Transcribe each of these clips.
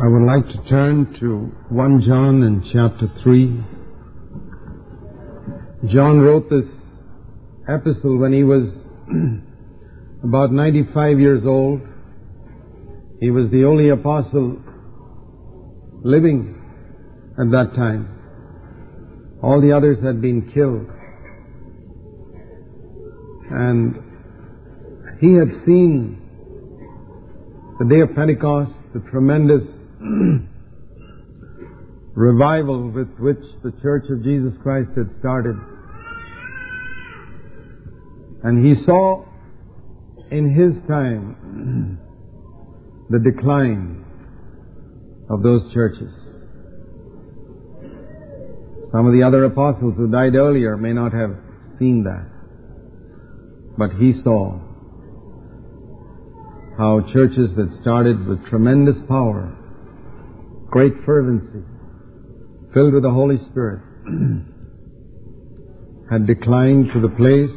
I would like to turn to 1 John in chapter 3. John wrote this epistle when he was about 95 years old. He was the only apostle living at that time. All the others had been killed. And he had seen the day of Pentecost, the tremendous revival with which the Church of Jesus Christ had started. And he saw in his time the decline of those churches. Some of the other apostles who died earlier may not have seen that. But he saw how churches that started with tremendous power, great fervency, filled with the Holy Spirit, had declined to the place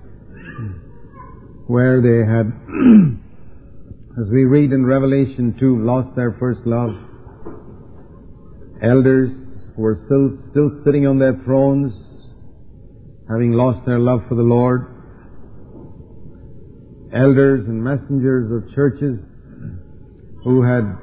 where they had, as we read in Revelation 2, lost their first love. Elders were still sitting on their thrones, having lost their love for the Lord. Elders and messengers of churches who had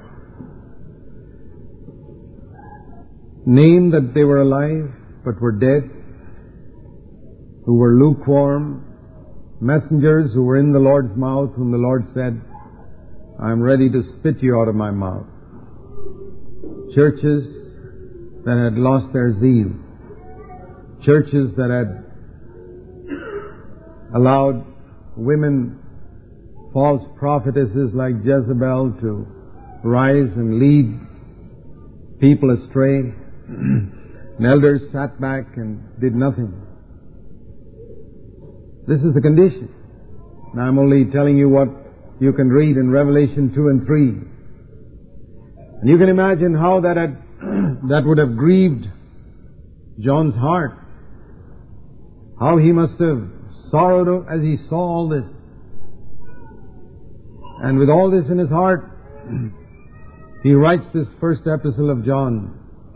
named that they were alive but were dead, who were lukewarm, messengers who were in the Lord's mouth, whom the Lord said, I am ready to spit you out of my mouth. Churches that had lost their zeal. Churches that had allowed women, false prophetesses like Jezebel, to rise and lead people astray. And elders sat back and did nothing. This is the condition. Now I'm only telling you what you can read in Revelation 2 and 3. And you can imagine how that would have grieved John's heart. How he must have sorrowed as he saw all this. And with all this in his heart, he writes this first epistle of John.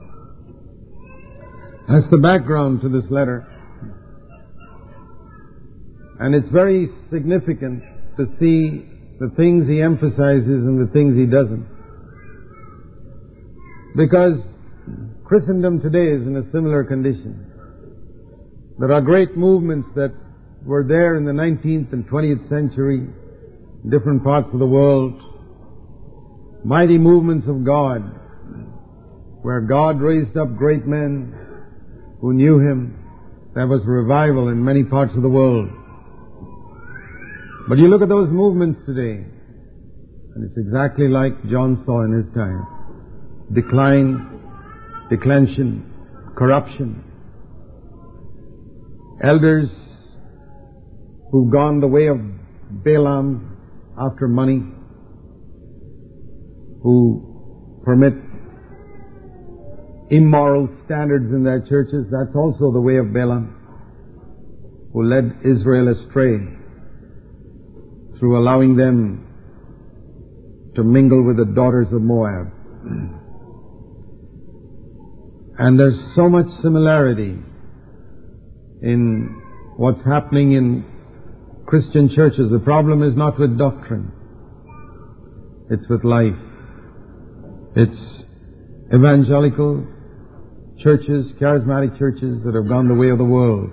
That's the background to this letter. And it's very significant to see the things he emphasizes and the things he doesn't. Because Christendom today is in a similar condition. There are great movements that were there in the 19th and 20th century, in different parts of the world. Mighty movements of God, where God raised up great men who knew Him. There was revival in many parts of the world. But you look at those movements today, and it's exactly like John saw in his time. Decline, declension, corruption. Elders who've gone the way of Balaam after money, who permit immoral standards in their churches. That's also the way of Balaam, who led Israel astray through allowing them to mingle with the daughters of Moab. And there's so much similarity in what's happening in Christian churches. The problem is not with doctrine. It's with life. It's evangelical churches, charismatic churches that have gone the way of the world.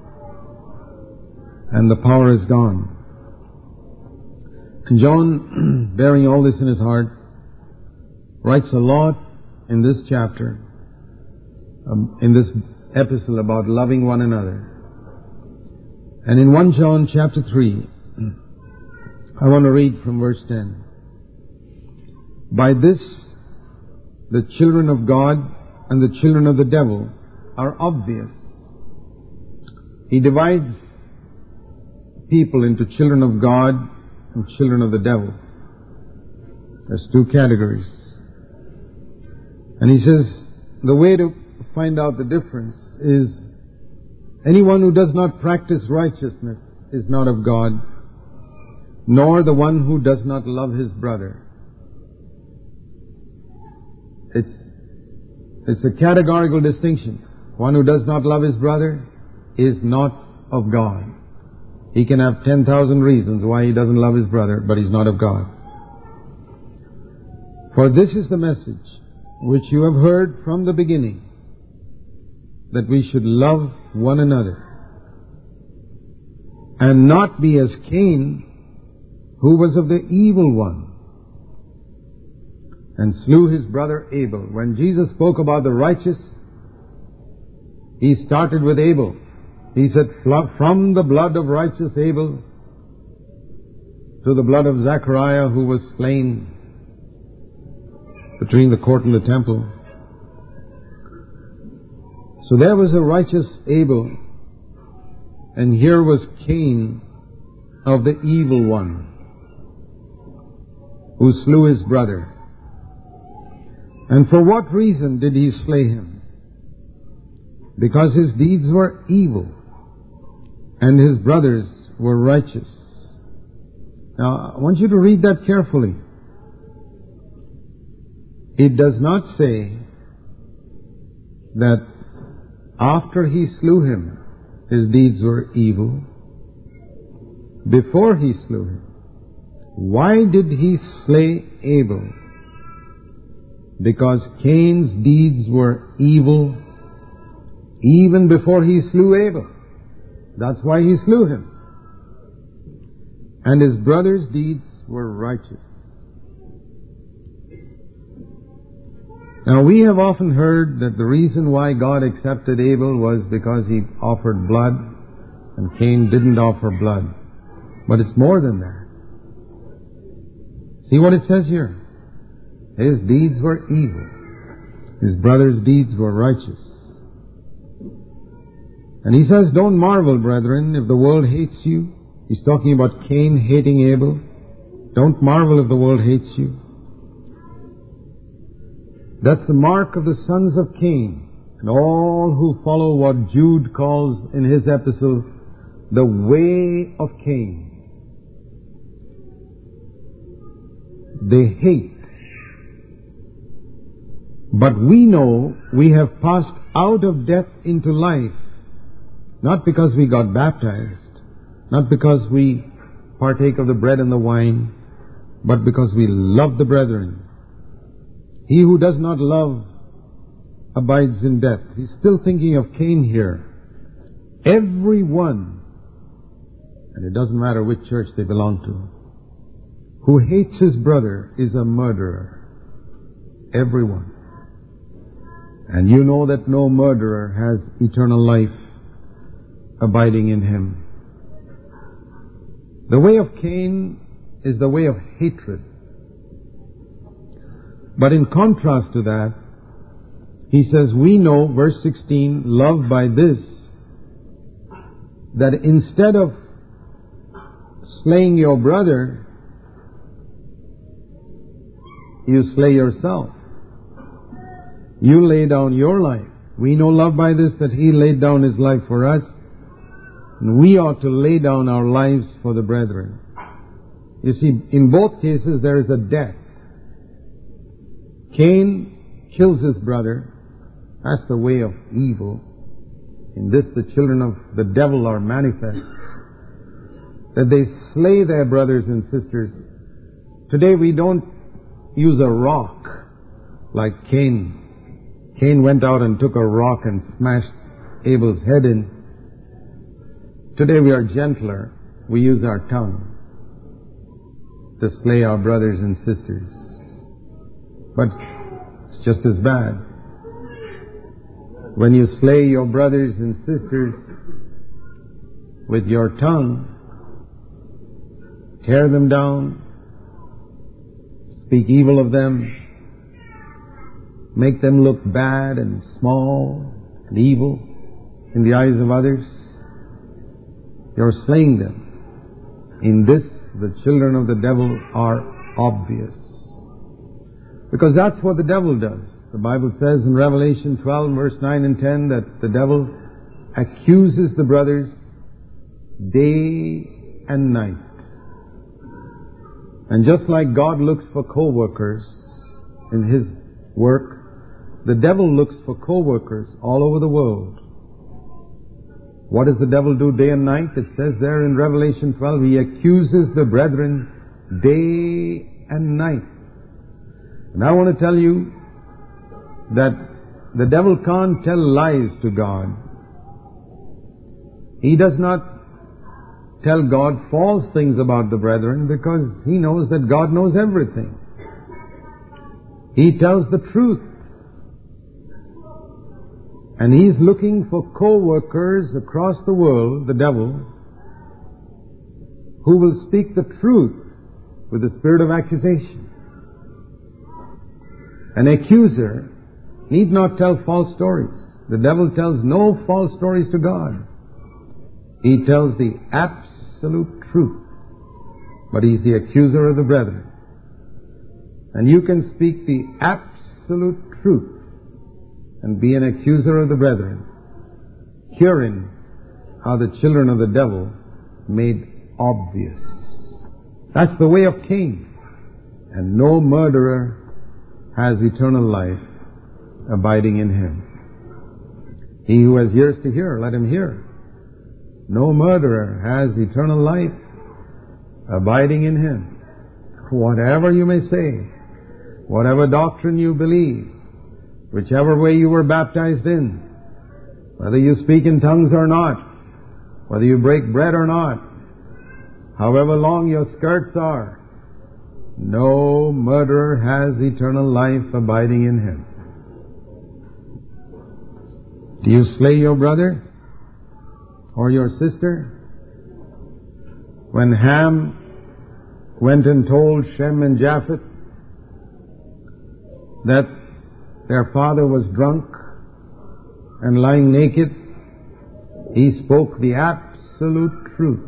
And the power is gone. And John, bearing all this in his heart, writes a lot in this chapter, in this epistle, about loving one another. And in 1 John chapter 3, I want to read from verse 10. By this, the children of God and the children of the devil are obvious. He divides people into children of God and children of the devil. There's two categories. And he says, the way to find out the difference is anyone who does not practice righteousness is not of God, nor the one who does not love his brother. It's a categorical distinction. One who does not love his brother is not of God. He can have 10,000 reasons why he doesn't love his brother, but he's not of God. For this is the message which you have heard from the beginning, that we should love one another, and not be as Cain, who was of the evil one, and slew his brother Abel. When Jesus spoke about the righteous, He started with Abel. He said, from the blood of righteous Abel to the blood of Zechariah, who was slain between the court and the temple. So there was a righteous Abel, and here was Cain of the evil one, who slew his brother. And for what reason did he slay him? Because his deeds were evil, and his brothers were righteous. Now, I want you to read that carefully. It does not say that after he slew him, his deeds were evil. Before he slew him, why did he slay Abel? Because Cain's deeds were evil even before he slew Abel. That's why he slew him. And his brother's deeds were righteous. Now, we have often heard that the reason why God accepted Abel was because he offered blood and Cain didn't offer blood. But it's more than that. See what it says here? His deeds were evil. His brother's deeds were righteous. And he says, don't marvel, brethren, if the world hates you. He's talking about Cain hating Abel. Don't marvel if the world hates you. That's the mark of the sons of Cain, and all who follow what Jude calls in his epistle, the way of Cain. They hate. But we know we have passed out of death into life, not because we got baptized, not because we partake of the bread and the wine, but because we love the brethren. He who does not love abides in death. He's still thinking of Cain here. Everyone, and it doesn't matter which church they belong to, who hates his brother is a murderer. Everyone. And you know that no murderer has eternal life abiding in him. The way of Cain is the way of hatred. But in contrast to that, he says, we know, verse 16, love by this, that instead of slaying your brother, you slay yourself. You lay down your life. We know love by this, that he laid down his life for us, and we ought to lay down our lives for the brethren. You see, in both cases there is a death. Cain kills his brother. That's the way of evil. In this the children of the devil are manifest, that they slay their brothers and sisters. Today we don't use a rock like Cain. Cain went out and took a rock and smashed Abel's head in. Today we are gentler. We use our tongue to slay our brothers and sisters. But it's just as bad. When you slay your brothers and sisters with your tongue, tear them down, speak evil of them, make them look bad and small and evil in the eyes of others, you're slaying them. In this, the children of the devil are obvious. Because that's what the devil does. The Bible says in Revelation 12, verse 9 and 10, that the devil accuses the brothers day and night. And just like God looks for co-workers in His work, the devil looks for co-workers all over the world. What does the devil do day and night? It says there in Revelation 12, he accuses the brethren day and night. And I want to tell you that the devil can't tell lies to God. He does not tell God false things about the brethren because he knows that God knows everything. He tells the truth. And he's looking for co-workers across the world, the devil, who will speak the truth with the spirit of accusation. An accuser need not tell false stories. The devil tells no false stories to God. He tells the absolute truth. But he's the accuser of the brethren. And you can speak the absolute truth and be an accuser of the brethren. Herein are the children of the devil made obvious. That's the way of Cain. And no murderer has eternal life abiding in him. He who has ears to hear, let him hear. No murderer has eternal life abiding in him. Whatever you may say, whatever doctrine you believe, whichever way you were baptized in, whether you speak in tongues or not, whether you break bread or not, however long your skirts are, no murderer has eternal life abiding in him. Do you slay your brother or your sister? When Ham went and told Shem and Japheth that their father was drunk and lying naked, he spoke the absolute truth.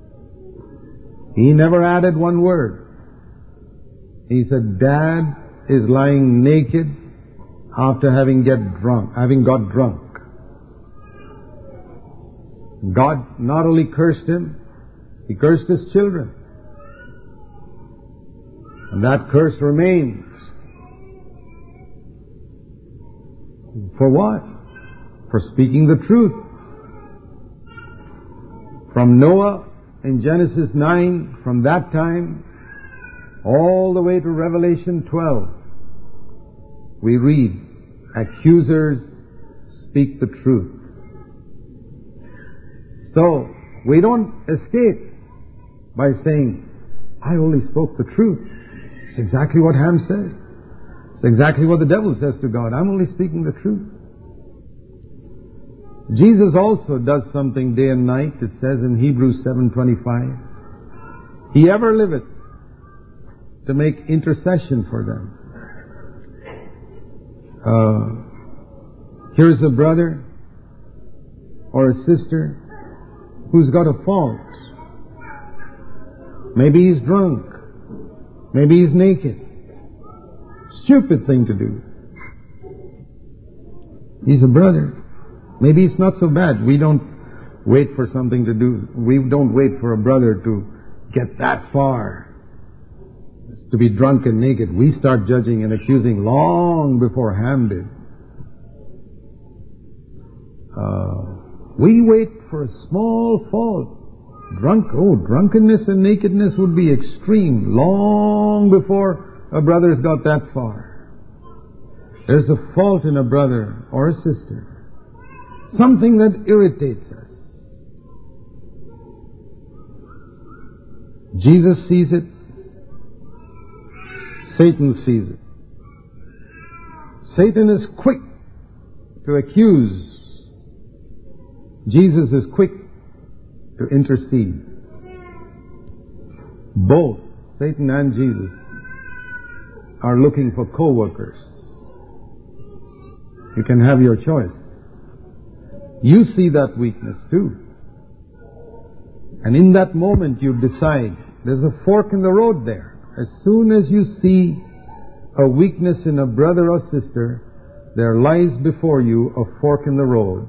He never added one word. He said, Dad is lying naked after having got drunk. God not only cursed him, he cursed his children. And that curse remains. For what? For speaking the truth. From Noah in Genesis 9, from that time, all the way to Revelation 12, we read, accusers speak the truth. So, we don't escape by saying, I only spoke the truth. It's exactly what Ham says. It's exactly what the devil says to God. I'm only speaking the truth. Jesus also does something day and night. It says in Hebrews 7:25, He ever liveth to make intercession for them. Here's a brother or a sister who's got a fault. Maybe he's drunk. Maybe he's naked. Stupid thing to do. He's a brother. Maybe it's not so bad. We don't wait for something to do. We don't wait for a brother to get that far, to be drunk and naked. We start judging and accusing long before Ham did. We wait for a small fault. Drunkenness and nakedness would be extreme long before a brother's got that far. There's a fault in a brother or a sister, something that irritates us. Jesus sees it. Satan sees it. Satan is quick to accuse. Jesus is quick to intercede. Both Satan and Jesus are looking for co-workers. You can have your choice. You see that weakness too. And in that moment you decide, there's a fork in the road there. As soon as you see a weakness in a brother or sister, there lies before you a fork in the road.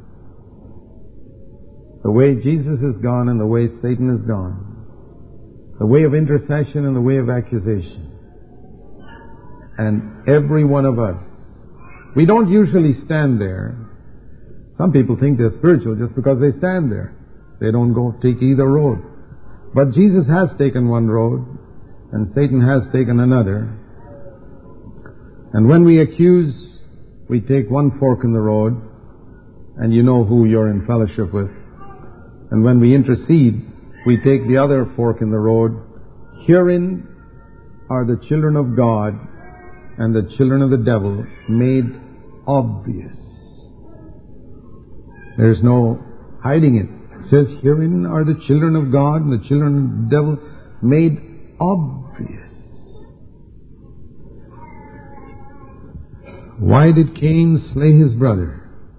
The way Jesus is gone and the way Satan is gone. The way of intercession and the way of accusation. And every one of us We don't usually stand there. Some people think they're spiritual just because they stand there. They don't go take either road. But Jesus has taken one road, and Satan has taken another. And when we accuse, we take one fork in the road, and you know who you're in fellowship with. And when we intercede, we take the other fork in the road. Herein are the children of God and the children of the devil made obvious. There's no hiding it. It says, herein are the children of God and the children of the devil made obvious. Why did Cain slay his brother?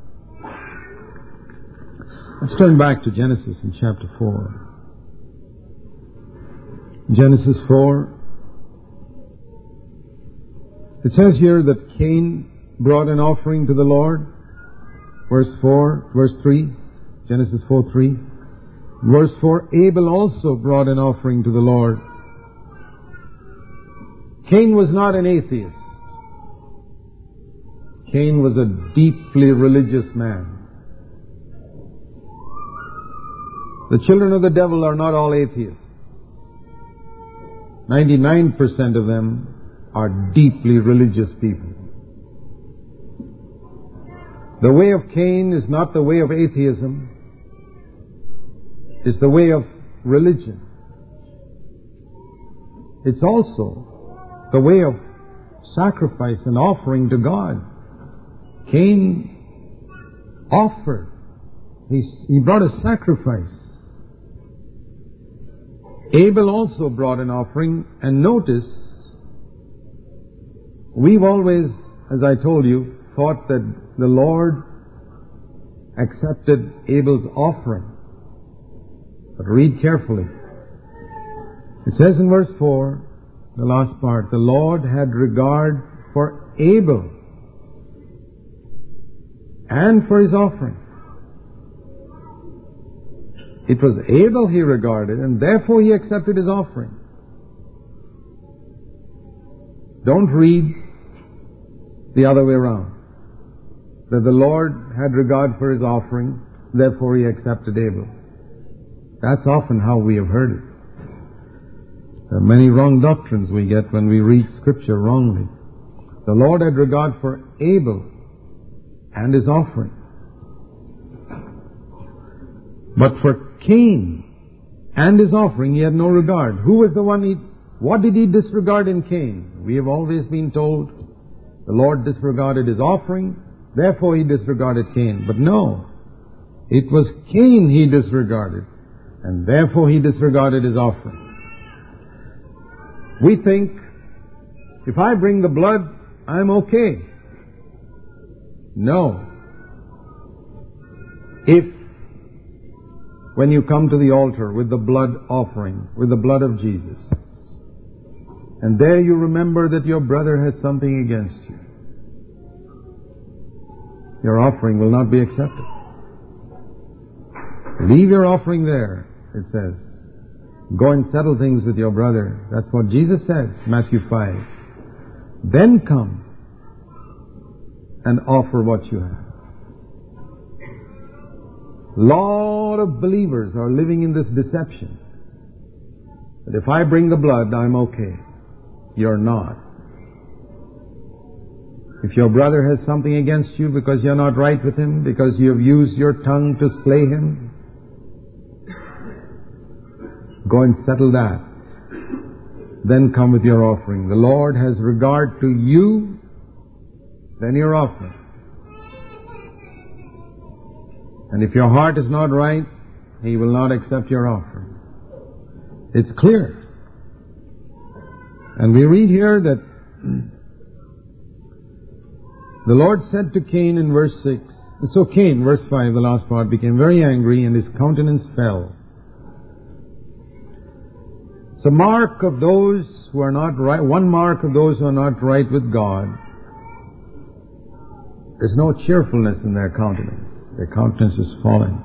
Let's turn back to Genesis in chapter 4. Genesis 4. It says here that Cain brought an offering to the Lord. Verse 3. Genesis 4:3. Verse 4. Abel also brought an offering to the Lord. Cain was not an atheist. Cain was a deeply religious man. The children of the devil are not all atheists. 99% of them are deeply religious people. The way of Cain is not the way of atheism. It's the way of religion. It's also the way of sacrifice and offering to God. Cain offered. He brought a sacrifice. Abel also brought an offering. And notice, we've always, as I told you, thought that the Lord accepted Abel's offering. But read carefully. It says in verse 4, the last part, the Lord had regard for Abel and for his offering. It was Abel he regarded, and therefore he accepted his offering. Don't read the other way around. That the Lord had regard for his offering, therefore he accepted Abel. That's often how we have heard it. There are many wrong doctrines we get when we read Scripture wrongly. The Lord had regard for Abel and his offering. But for Cain and his offering, he had no regard. Who was the one what did he disregard in Cain? We have always been told the Lord disregarded his offering, therefore he disregarded Cain. But no, it was Cain he disregarded, and therefore he disregarded his offering. We think, if I bring the blood, I'm okay. No. If, when you come to the altar with the blood offering, with the blood of Jesus, and there you remember that your brother has something against you, your offering will not be accepted. Leave your offering there, it says. Go and settle things with your brother. That's what Jesus said, Matthew 5. Then come and offer what you have. A lot of believers are living in this deception that if I bring the blood, I'm okay. You're not. If your brother has something against you because you're not right with him, because you have used your tongue to slay him, go and settle that. Then come with your offering. The Lord has regard to you, then your offering. And if your heart is not right, He will not accept your offering. It's clear. And we read here that the Lord said to Cain in verse 6, so Cain, verse 5, the last part, became very angry and his countenance fell. It's a mark of those who are not right, one mark of those who are not right with God. There's no cheerfulness in their countenance. Their countenance is fallen.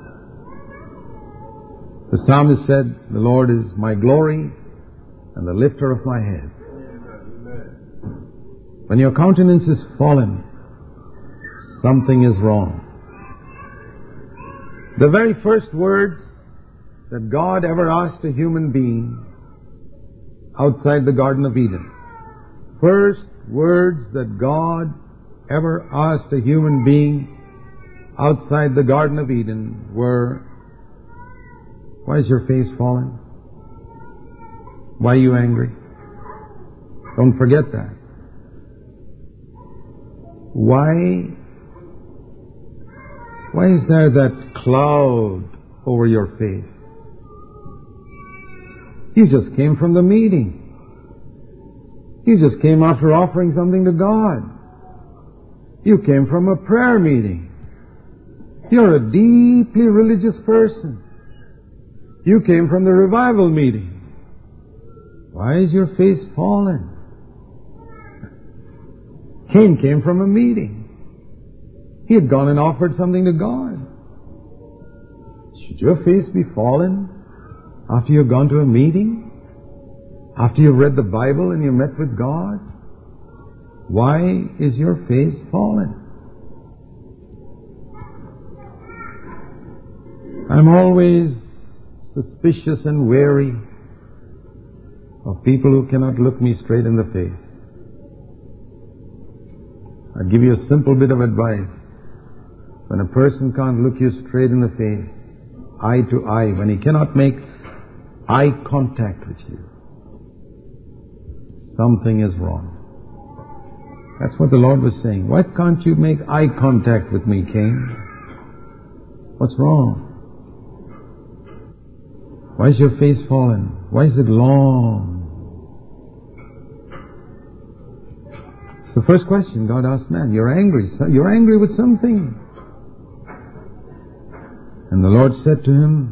The psalmist said, the Lord is my glory and the lifter of my head. When your countenance is fallen, something is wrong. The very first words that God ever asked a human being outside the Garden of Eden, first words that God ever asked a human being outside the Garden of Eden were, "Why is your face fallen? Why are you angry?" Don't forget that. Why is there that cloud over your face? You just came from the meeting. You just came after offering something to God. You came from a prayer meeting. You're a deeply religious person. You came from the revival meeting. Why is your face fallen? Cain came from a meeting. He had gone and offered something to God. Should your face be fallen after you've gone to a meeting? After you've read the Bible and you met with God? Why is your face fallen? I'm always suspicious and wary of people who cannot look me straight in the face. I'll give you a simple bit of advice. When a person can't look you straight in the face, eye to eye, when he cannot make eye contact with you, something is wrong. That's what the Lord was saying. Why can't you make eye contact with me, Cain? What's wrong? Why is your face fallen? Why is it long? It's the first question God asked man. You're angry. You're angry with something. And the Lord said to him,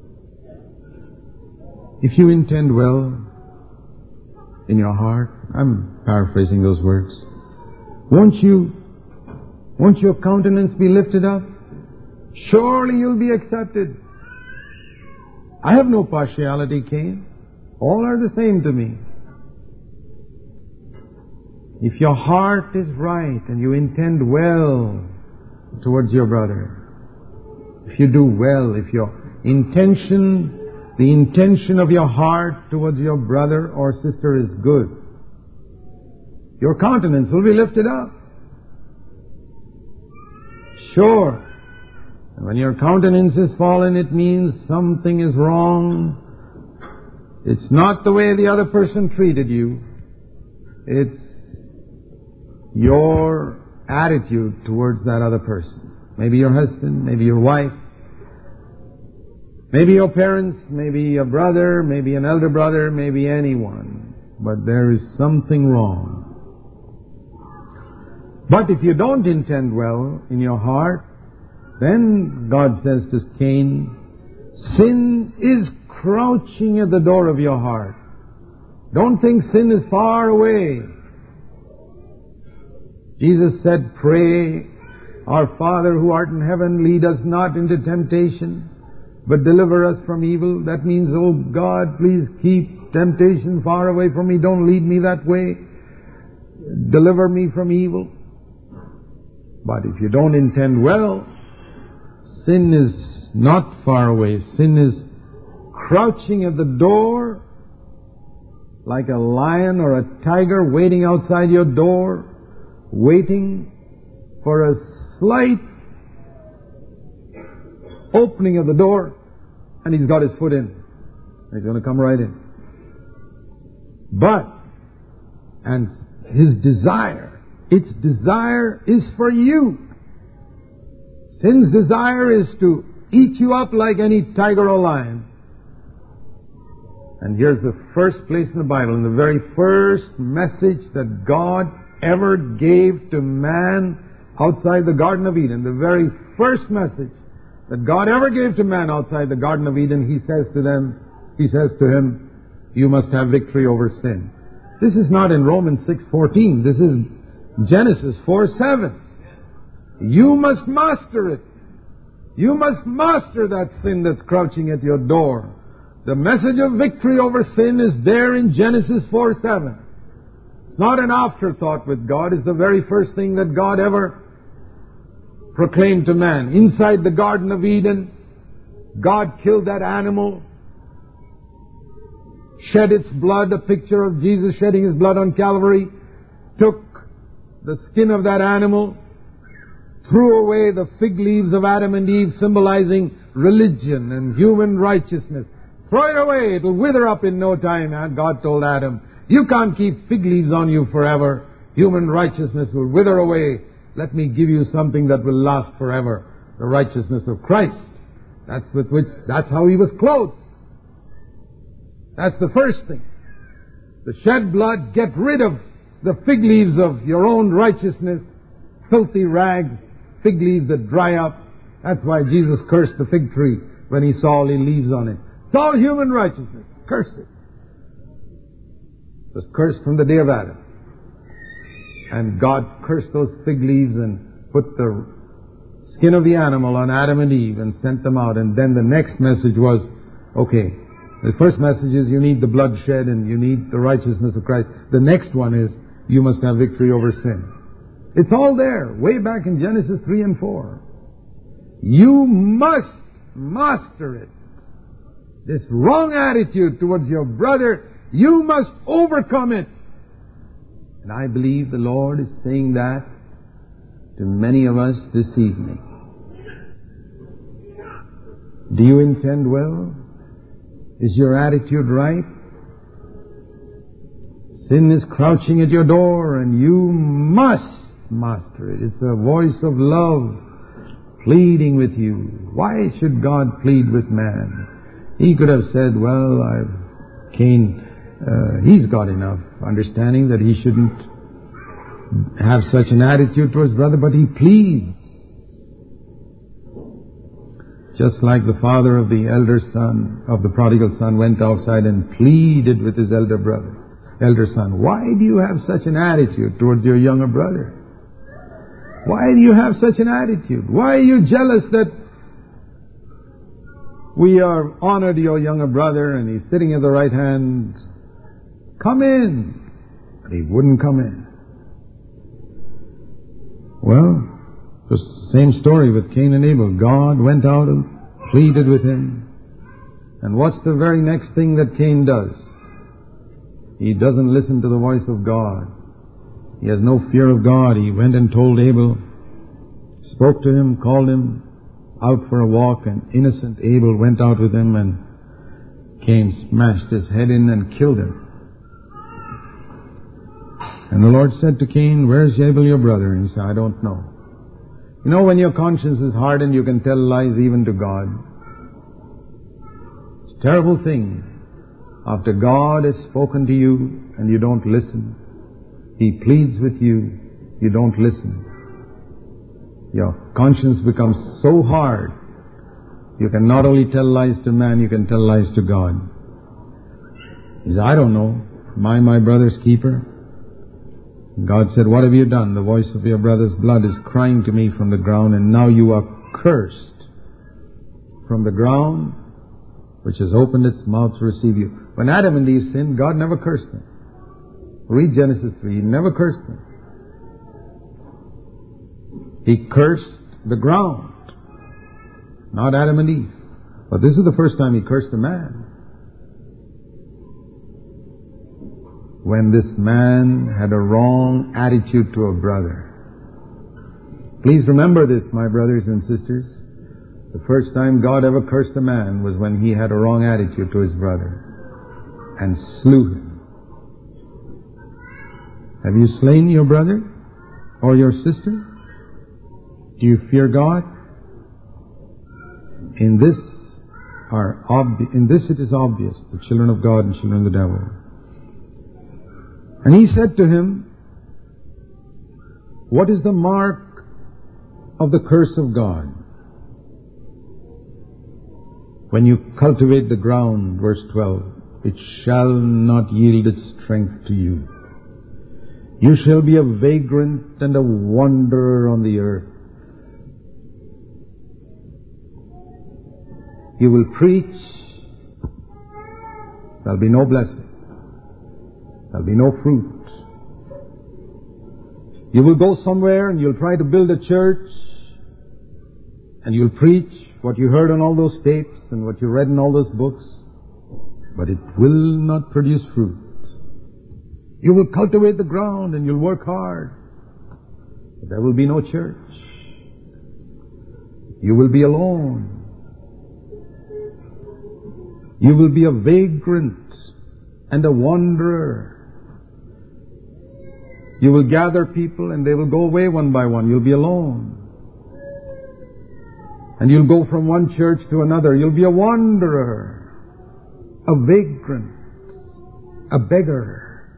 if you intend well in your heart, I'm paraphrasing those words, won't your countenance be lifted up? Surely you'll be accepted. I have no partiality, Cain. All are the same to me. If your heart is right and you intend well towards your brother, if you do well, if your intention, the intention of your heart towards your brother or sister is good, your countenance will be lifted up. Sure. And when your countenance is fallen, it means something is wrong. It's not the way the other person treated you. It's your attitude towards that other person. Maybe your husband, maybe your wife, maybe your parents, maybe a brother, maybe an elder brother, maybe anyone. But there is something wrong. But if you don't intend well in your heart, then God says to Cain, sin is crouching at the door of your heart. Don't think sin is far away. Jesus said, pray, our Father who art in heaven, lead us not into temptation, but deliver us from evil. That means, oh God, please keep temptation far away from me. Don't lead me that way. Deliver me from evil. But if you don't intend well, sin is not far away. Sin is crouching at the door like a lion or a tiger waiting outside your door, waiting for a slight opening of the door, and he's got his foot in. He's going to come right in. But, and his desire, its desire is for you. Sin's desire is to eat you up like any tiger or lion. And here's the first place in the Bible, in the very first message that God ever gave to man outside the Garden of Eden, the very first message that God ever gave to man outside the Garden of Eden, He says to him, you must have victory over sin. This is not in Romans 6:14. This is Genesis 4:7. You must master it. You must master that sin that's crouching at your door. The message of victory over sin is there in Genesis 4:7. It's not an afterthought with God. It's the very first thing that God ever proclaimed to man. Inside the Garden of Eden, God killed that animal, shed its blood, a picture of Jesus shedding His blood on Calvary, took the skin of that animal, threw away the fig leaves of Adam and Eve, symbolizing religion and human righteousness. Throw it away, it'll wither up in no time. And God told Adam, you can't keep fig leaves on you forever. Human righteousness will wither away. Let me give you something that will last forever. The righteousness of Christ. That's how He was clothed. That's the first thing. The shed blood, get rid of the fig leaves of your own righteousness, filthy rags, fig leaves that dry up. That's why Jesus cursed the fig tree when He saw all the leaves on it. It's all human righteousness. Curse it. It was cursed from the day of Adam. And God cursed those fig leaves and put the skin of the animal on Adam and Eve and sent them out. And then the next message was, okay, the first message is you need the blood shed and you need the righteousness of Christ. The next one is you must have victory over sin. It's all there, way back in Genesis 3 and 4. You must master it. This wrong attitude towards your brother, you must overcome it. And I believe the Lord is saying that to many of us this evening. Do you intend well? Is your attitude right? Sin is crouching at your door and you must master it. It's a voice of love pleading with you. Why should God plead with man? He could have said, well, Cain, he's got enough understanding that he shouldn't have such an attitude to his brother, but he pleads. Just like the father of the elder son, of the prodigal son, went outside and pleaded with his elder son, why do you have such an attitude towards your younger brother? Why do you have such an attitude? Why are you jealous that we are honored your younger brother and he's sitting at the right hand? Come in. But he wouldn't come in. Well, the same story with Cain and Abel. God went out and pleaded with him. And what's the very next thing that Cain does? He doesn't listen to the voice of God. He has no fear of God. He went and told Abel, spoke to him, called him out for a walk, and innocent Abel went out with him, and Cain smashed his head in and killed him. And the Lord said to Cain, where's Abel your brother? And he said, I don't know. You know, when your conscience is hardened, you can tell lies even to God. It's a terrible thing. After God has spoken to you and you don't listen, He pleads with you, you don't listen. Your conscience becomes so hard, you can not only tell lies to man, you can tell lies to God. He said, I don't know. Am I my brother's keeper? God said, what have you done? The voice of your brother's blood is crying to me from the ground, and now you are cursed from the ground, which has opened its mouth to receive you. When Adam and Eve sinned, God never cursed them. Read Genesis 3. He never cursed them. He cursed the ground, not Adam and Eve. But this is the first time He cursed a man. When this man had a wrong attitude to a brother. Please remember this, my brothers and sisters. The first time God ever cursed a man was when he had a wrong attitude to his brother and slew him. Have you slain your brother or your sister? Do you fear God? In this it is obvious, the children of God and children of the devil. And He said to him, what is the mark of the curse of God? When you cultivate the ground, verse 12, it shall not yield its strength to you. You shall be a vagrant and a wanderer on the earth. You will preach, there'll be no blessing. There'll be no fruit. You will go somewhere and you'll try to build a church, And you'll preach what you heard on all those tapes and what you read in all those books, but it will not produce fruit. You will cultivate the ground and you'll work hard, but there will be no church. You will be alone. You will be a vagrant and a wanderer. You will gather people and they will go away one by one. You'll be alone. And you'll go from one church to another. You'll be a wanderer, a vagrant, a beggar.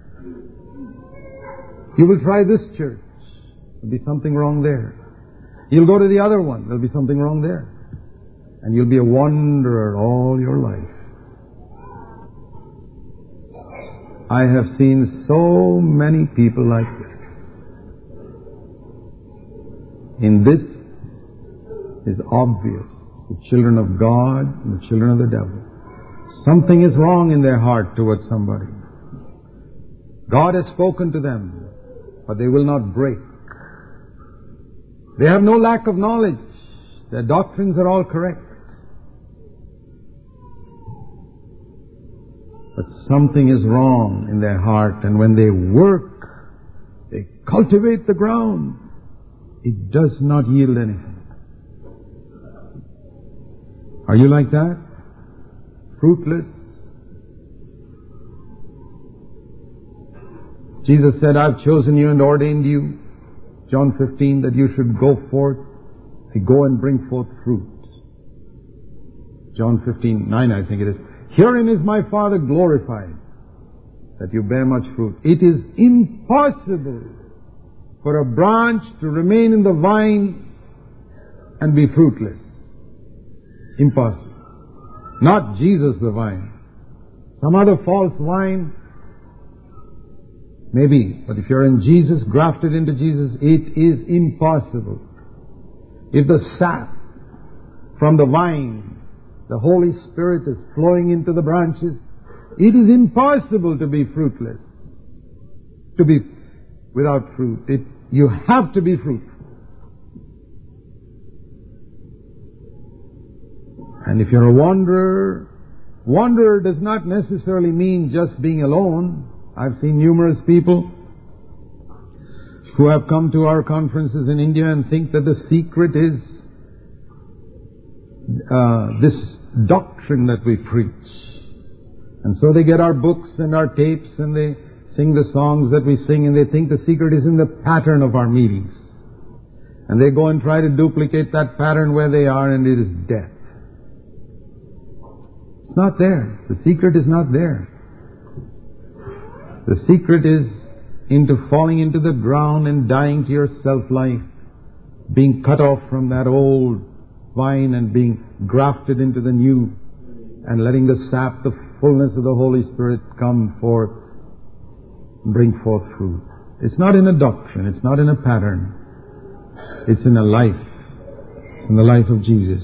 You will try this church. There'll be something wrong there. You'll go to the other one. There'll be something wrong there. And you'll be a wanderer all your life. I have seen so many people like this. In this is obvious. The children of God and the children of the devil. Something is wrong in their heart towards somebody. God has spoken to them, but they will not break. They have no lack of knowledge. Their doctrines are all correct. But something is wrong in their heart, and when they work, they cultivate the ground, it does not yield anything. Are you like that? Fruitless? Jesus said, I've chosen you and ordained you, John 15, that you should go forth, go and bring forth fruit. John 15:9, I think it is. Herein is my Father glorified, that you bear much fruit. It is impossible for a branch to remain in the vine and be fruitless. Impossible. Not Jesus the vine. Some other false vine, maybe. But if you're in Jesus, grafted into Jesus, it is impossible. If the sap from the vine, the Holy Spirit is flowing into the branches, it is impossible to be fruitless, to be without fruit. You have to be fruitful. And if you're a wanderer does not necessarily mean just being alone. I've seen numerous people who have come to our conferences in India and think that the secret is this doctrine that we preach. And so they get our books and our tapes and they sing the songs that we sing, and they think the secret is in the pattern of our meetings. And they go and try to duplicate that pattern where they are, and it is death. It's not there. The secret is not there. The secret is into falling into the ground and dying to your self-life, being cut off from that old vine and being grafted into the new, and letting the sap, the fullness of the Holy Spirit come forth and bring forth fruit. It's not in a doctrine. It's not in a pattern. It's in a life. It's in the life of Jesus.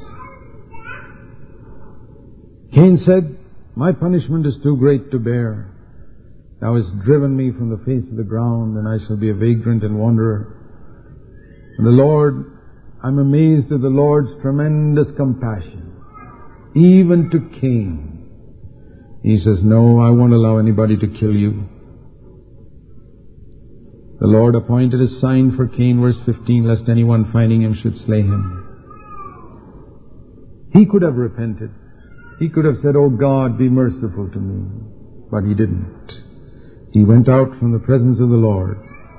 Cain said, my punishment is too great to bear. Thou hast driven me from the face of the ground, and I shall be a vagrant and wanderer. And the Lord, I'm amazed at the Lord's tremendous compassion, even to Cain. He says, no, I won't allow anybody to kill you. The Lord appointed a sign for Cain, verse 15, lest anyone finding him should slay him. He could have repented. He could have said, oh God, be merciful to me. But he didn't. He went out from the presence of the Lord.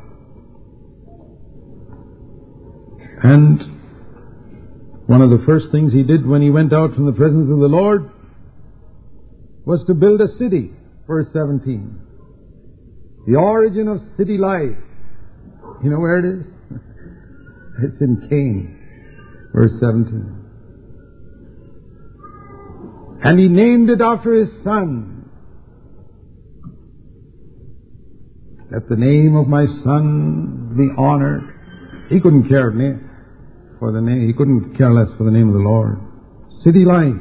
And one of the first things he did when he went out from the presence of the Lord was to build a city, verse 17. The origin of city life. You know where it is? It's in Cain, verse 17. And he named it after his son. Let the name of my son be honored. He couldn't care for the name. He couldn't care less for the name of the Lord. City life.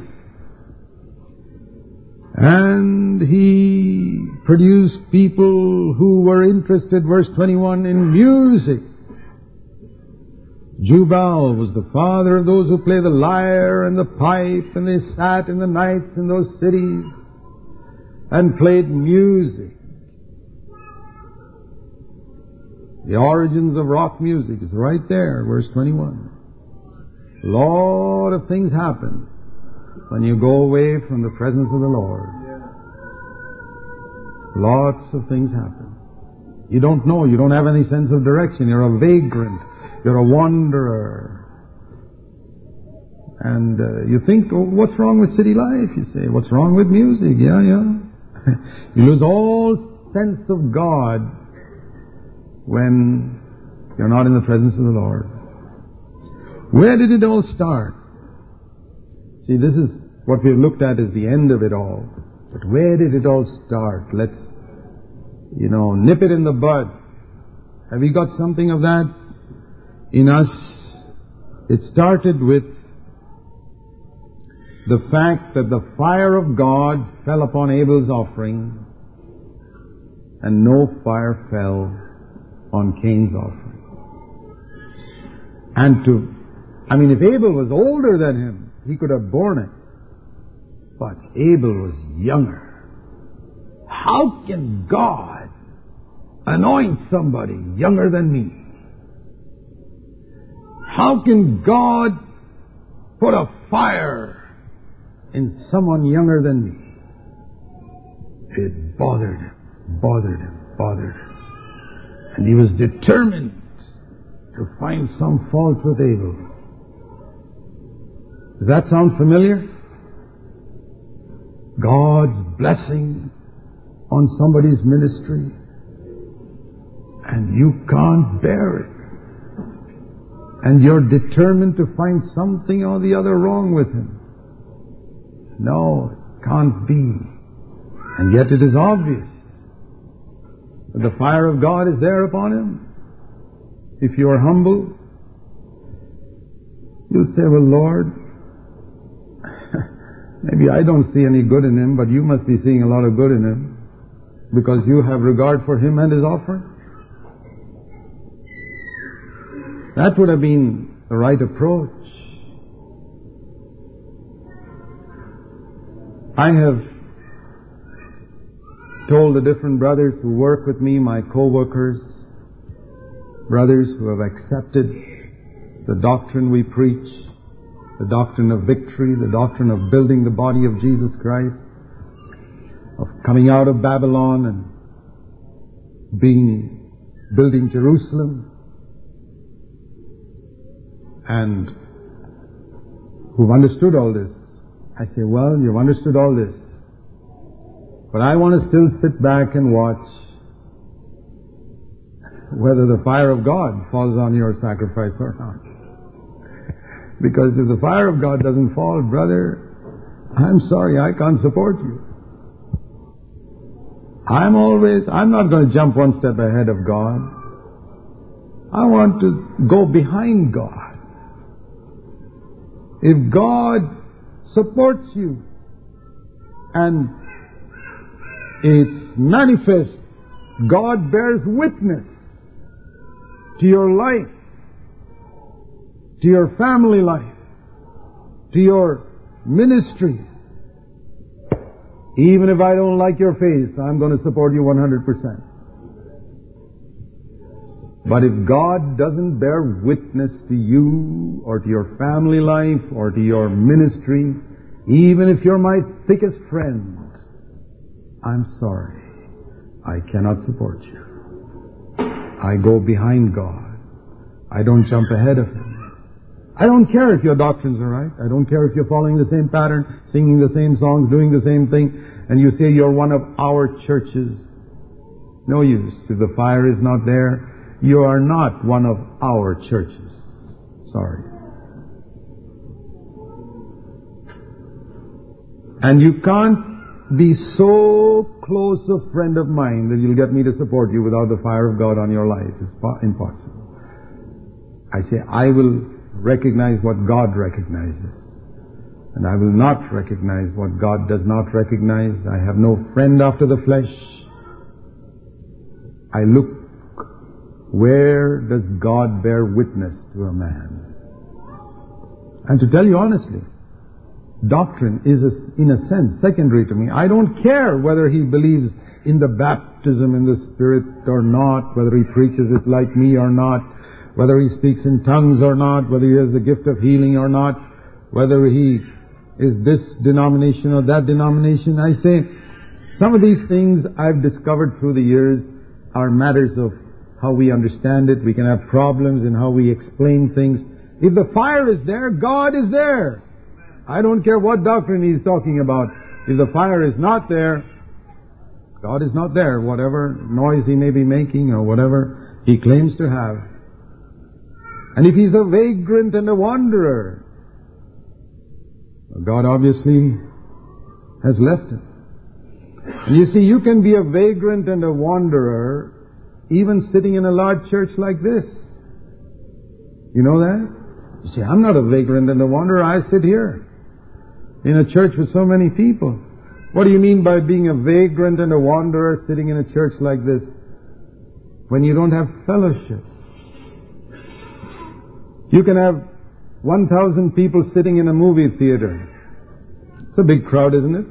And he produced people who were interested, verse 21, in music, Jubal was the father of those who play the lyre and the pipe, and they sat in the nights in those cities and played music. The origins of rock music is right there, verse 21. A lot of things happen when you go away from the presence of the Lord. Lots of things happen. You don't know. You don't have any sense of direction. You're a vagrant. You're a wanderer. And you think, oh, what's wrong with city life? You say, what's wrong with music? Yeah. You lose all sense of God when you're not in the presence of the Lord. Where did it all start? See, this is what we've looked at as the end of it all. But where did it all start? Let's, nip it in the bud. Have we got something of that in us? It started with the fact that the fire of God fell upon Abel's offering and no fire fell on Cain's offering. And if Abel was older than him, he could have borne it. But Abel was younger. How can God anoint somebody younger than me? How can God put a fire in someone younger than me? It bothered him. And he was determined to find some fault with Abel. Does that sound familiar? God's blessing on somebody's ministry, and you can't bear it. And you're determined to find something or the other wrong with him. No, it can't be. And yet it is obvious that the fire of God is there upon him. If you are humble, you'll say, well, Lord, maybe I don't see any good in him, but you must be seeing a lot of good in him because you have regard for him and his offering. That would have been the right approach. I have told the different brothers who work with me, my co-workers, brothers who have accepted the doctrine we preach, the doctrine of victory, the doctrine of building the body of Jesus Christ, of coming out of Babylon and building Jerusalem, and who've understood all this. I say, well, you've understood all this, but I want to still sit back and watch whether the fire of God falls on your sacrifice or not. Because if the fire of God doesn't fall, brother, I'm sorry, I can't support you. I'm not going to jump one step ahead of God. I want to go behind God. If God supports you and it's manifest, God bears witness to your life, to your family life, to your ministry. Even if I don't like your face, I'm going to support you 100%. But if God doesn't bear witness to you or to your family life or to your ministry, even if you're my thickest friend, I'm sorry, I cannot support you. I go behind God. I don't jump ahead of Him. I don't care if your doctrines are right. I don't care if you're following the same pattern, singing the same songs, doing the same thing, and you say you're one of our churches. No use. If the fire is not there, you are not one of our churches. Sorry. And you can't be so close a friend of mine that you'll get me to support you without the fire of God on your life. It's impossible. I say, I will recognize what God recognizes. And I will not recognize what God does not recognize. I have no friend after the flesh. I look Where does God bear witness to a man? And to tell you honestly, doctrine is, in a sense, secondary to me. I don't care whether he believes in the baptism in the Spirit or not, whether he preaches it like me or not, whether he speaks in tongues or not, whether he has the gift of healing or not, whether he is this denomination or that denomination. I say, some of these things I've discovered through the years are matters of how we understand it. We can have problems in how we explain things. If the fire is there, God is there. I don't care what doctrine he's talking about. If the fire is not there, God is not there. Whatever noise he may be making or whatever he claims to have. And if he's a vagrant and a wanderer, God obviously has left him. And you see, you can be a vagrant and a wanderer even sitting in a large church like this. You know that? You say, I'm not a vagrant and a wanderer. I sit here in a church with so many people. What do you mean by being a vagrant and a wanderer sitting in a church like this when you don't have fellowship? You can have 1,000 people sitting in a movie theater. It's a big crowd, isn't it?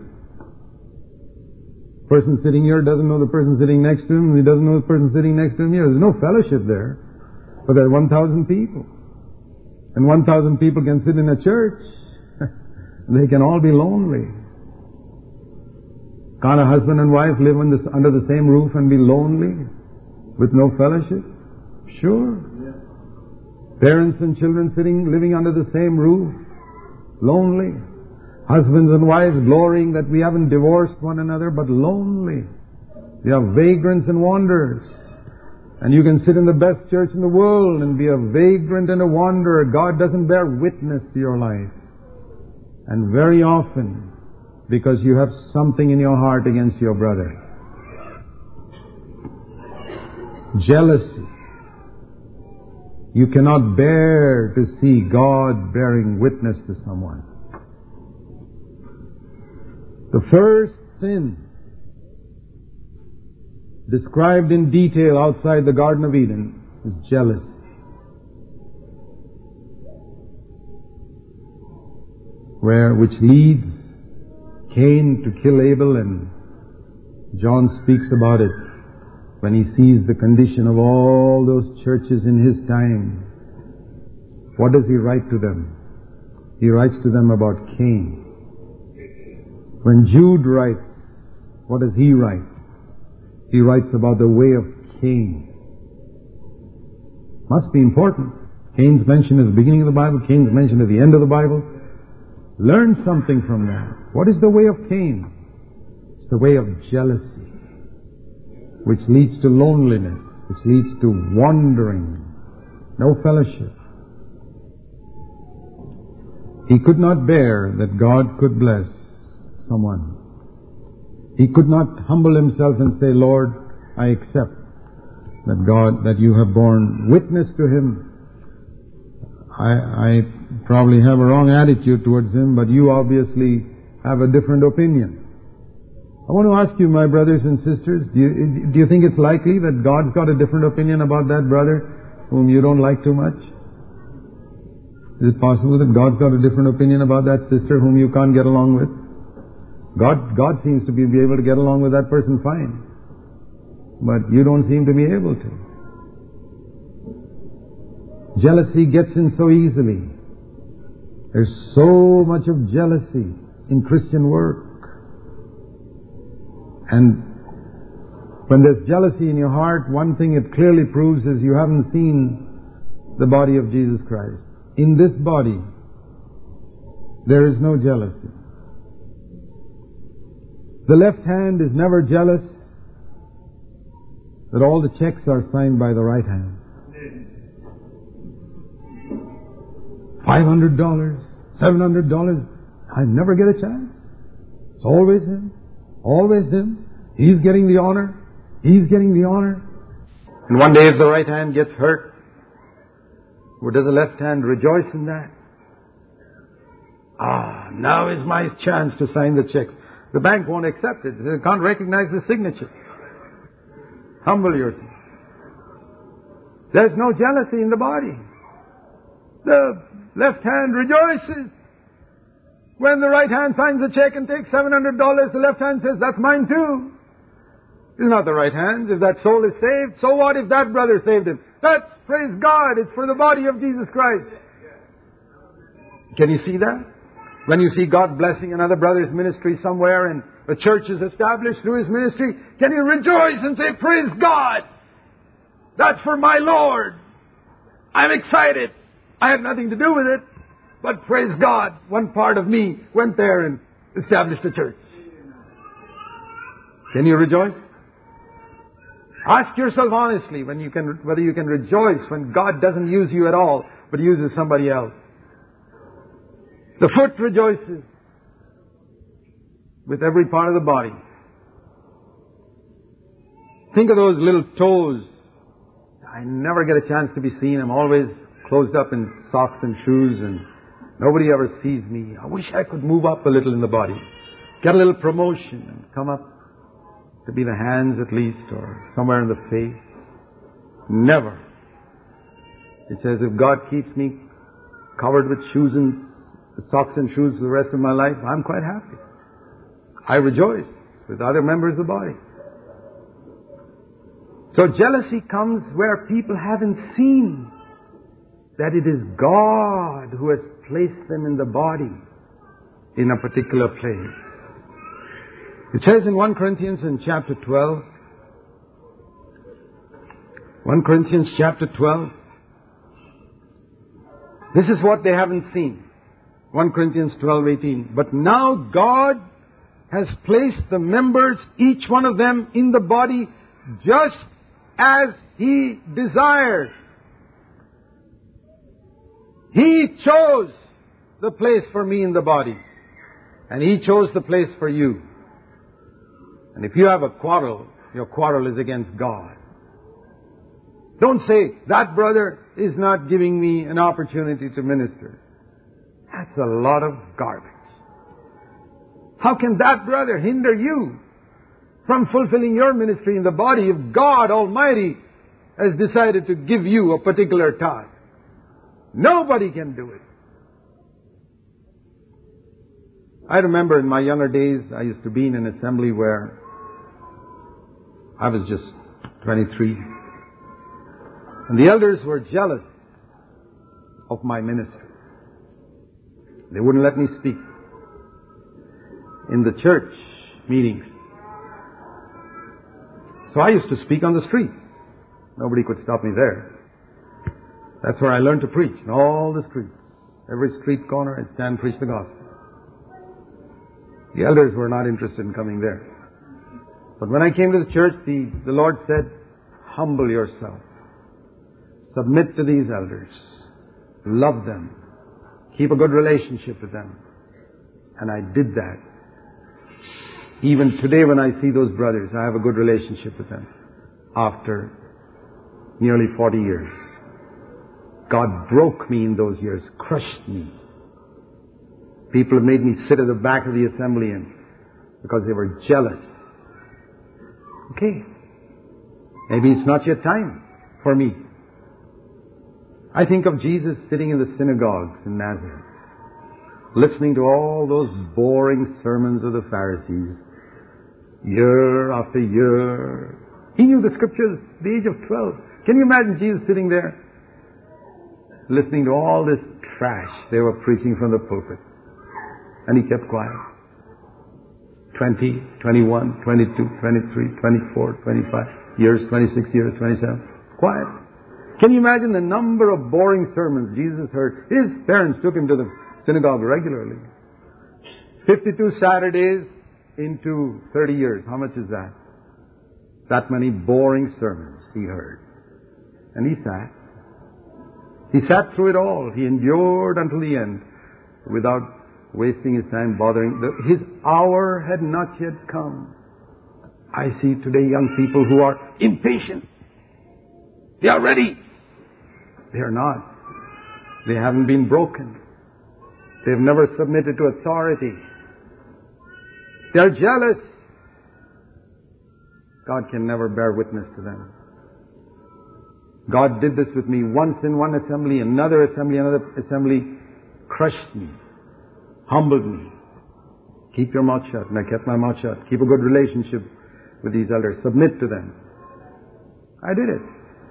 The person sitting here doesn't know the person sitting next to him, and he doesn't know the person sitting next to him here. There's no fellowship there. But there are 1,000 people. And 1,000 people can sit in a church. They can all be lonely. Can't a husband and wife live under the same roof and be lonely with no fellowship? Sure. Parents and children living under the same roof, lonely. Husbands and wives glorying that we haven't divorced one another, but lonely. We are vagrants and wanderers. And you can sit in the best church in the world and be a vagrant and a wanderer. God doesn't bear witness to your life. And very often, because you have something in your heart against your brother. Jealousy. You cannot bear to see God bearing witness to someone. The first sin described in detail outside the Garden of Eden is jealousy. Which leads Cain to kill Abel, and John speaks about it when he sees the condition of all those churches in his time. What does he write to them? He writes to them about Cain. When Jude writes, what does he write? He writes about the way of Cain. Must be important. Cain's mentioned at the beginning of the Bible, Cain's mentioned at the end of the Bible. Learn something from that. What is the way of Cain? It's the way of jealousy, which leads to loneliness, which leads to wandering, no fellowship. He could not bear that God could bless someone. He could not humble himself and say, Lord, I accept that you have borne witness to him. I probably have a wrong attitude towards him, but you obviously have a different opinion. I want to ask you, my brothers and sisters, do you think it's likely that God's got a different opinion about that brother whom you don't like too much? Is it possible that God's got a different opinion about that sister whom you can't get along with? God seems to be able to get along with that person fine, but you don't seem to be able to. Jealousy gets in so easily. There's so much of jealousy in Christian work. And when there's jealousy in your heart, one thing it clearly proves is you haven't seen the body of Jesus Christ. In this body, there is no jealousy. The left hand is never jealous that all the checks are signed by the right hand. $500, $700, I never get a chance. It's always him. Always him. He's getting the honor. He's getting the honor. And one day if the right hand gets hurt, or does the left hand rejoice in that? Now is my chance to sign the check. The bank won't accept it. They can't recognize the signature. Humble yourself. There's no jealousy in the body. The left hand rejoices. When the right hand signs a check and takes $700, the left hand says, that's mine too. It's not the right hand. If that soul is saved, so what if that brother saved him? That's, praise God, it's for the body of Jesus Christ. Can you see that? When you see God blessing another brother's ministry somewhere and a church is established through his ministry, can you rejoice and say, praise God, that's for my Lord. I'm excited. I had nothing to do with it, but praise God, one part of me went there and established a church. Can you rejoice? Ask yourself honestly whether you can rejoice when God doesn't use you at all, but uses somebody else. The foot rejoices with every part of the body. Think of those little toes. I never get a chance to be seen. I'm always closed up in socks and shoes and nobody ever sees me. I wish I could move up a little in the body. Get a little promotion and come up to be the hands at least or somewhere in the face. Never. It says if God keeps me covered with shoes and socks and shoes for the rest of my life, I'm quite happy. I rejoice with other members of the body. So jealousy comes where people haven't seen that it is God who has placed them in the body in a particular place. It says in 1 Corinthians in chapter 12, 1 Corinthians chapter 12, this is what they haven't seen. 1 Corinthians 12:18. But now God has placed the members, each one of them, in the body just as He desired. He chose the place for me in the body. And He chose the place for you. And if you have a quarrel, your quarrel is against God. Don't say, that brother is not giving me an opportunity to minister. That's a lot of garbage. How can that brother hinder you from fulfilling your ministry in the body if God Almighty has decided to give you a particular task? Nobody can do it. I remember in my younger days, I used to be in an assembly where I was just 23. And the elders were jealous of my ministry. They wouldn't let me speak in the church meetings. So I used to speak on the street. Nobody could stop me there. That's where I learned to preach, in all the streets. Every street corner, I'd stand and preach the gospel. The elders were not interested in coming there. But when I came to the church, the Lord said, humble yourself. Submit to these elders. Love them. Keep a good relationship with them. And I did that. Even today when I see those brothers, I have a good relationship with them. After nearly 40 years. God broke me in those years, crushed me. People have made me sit at the back of the assembly because they were jealous. Okay. Maybe it's not yet time for me. I think of Jesus sitting in the synagogues in Nazareth, listening to all those boring sermons of the Pharisees, year after year. He knew the scriptures at the age of 12. Can you imagine Jesus sitting there, listening to all this trash they were preaching from the pulpit? And He kept quiet. 20, 21, 22, 23, 24, 25 years, 26 years, 27. Quiet. Can you imagine the number of boring sermons Jesus heard? His parents took Him to the synagogue regularly. 52 Saturdays into 30 years. How much is that? That many boring sermons He heard. And He sat. He sat through it all. He endured until the end without wasting His time bothering. His hour had not yet come. I see today young people who are impatient. They are ready. They are not. They haven't been broken. They have never submitted to authority. They are jealous. God can never bear witness to them. God did this with me once in one assembly, another assembly, crushed me, humbled me. Keep your mouth shut. And I kept my mouth shut. Keep a good relationship with these elders. Submit to them. I did it.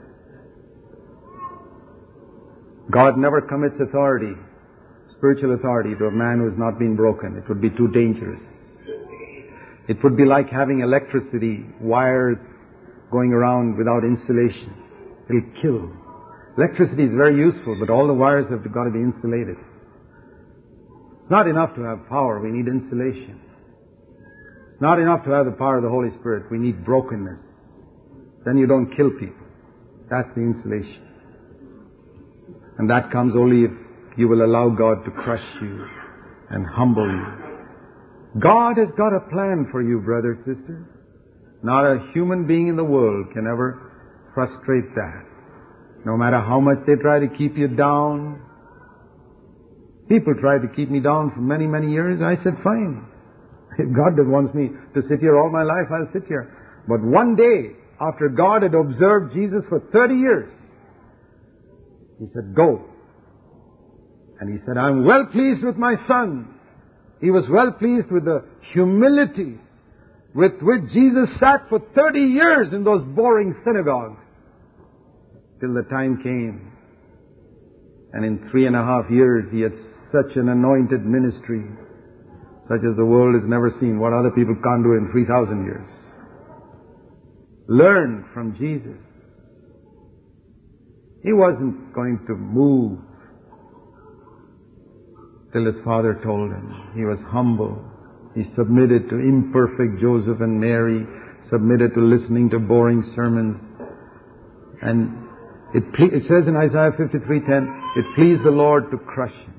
God never commits authority, spiritual authority, to a man who has not been broken. It would be too dangerous. It would be like having electricity wires going around without insulation. It'll kill. Electricity is very useful, but all the wires have got to be insulated. It's not enough to have power. We need insulation. It's not enough to have the power of the Holy Spirit. We need brokenness. Then you don't kill people. That's the insulation. And that comes only if you will allow God to crush you and humble you. God has got a plan for you, brother, sister. Not a human being in the world can ever frustrate that. No matter how much they try to keep you down. People tried to keep me down for many, many years. I said, fine. If God wants me to sit here all my life, I'll sit here. But one day, after God had observed Jesus for 30 years, He said, go. And He said, I'm well pleased with my Son. He was well pleased with the humility with which Jesus sat for 30 years in those boring synagogues. Till the time came. And in 3.5 years, He had such an anointed ministry, such as the world has never seen, what other people can't do in 3,000 years. Learn from Jesus. He wasn't going to move till His Father told Him. He was humble. He submitted to imperfect Joseph and Mary, submitted to listening to boring sermons. And it says in Isaiah 53:10, it pleased the Lord to crush Him.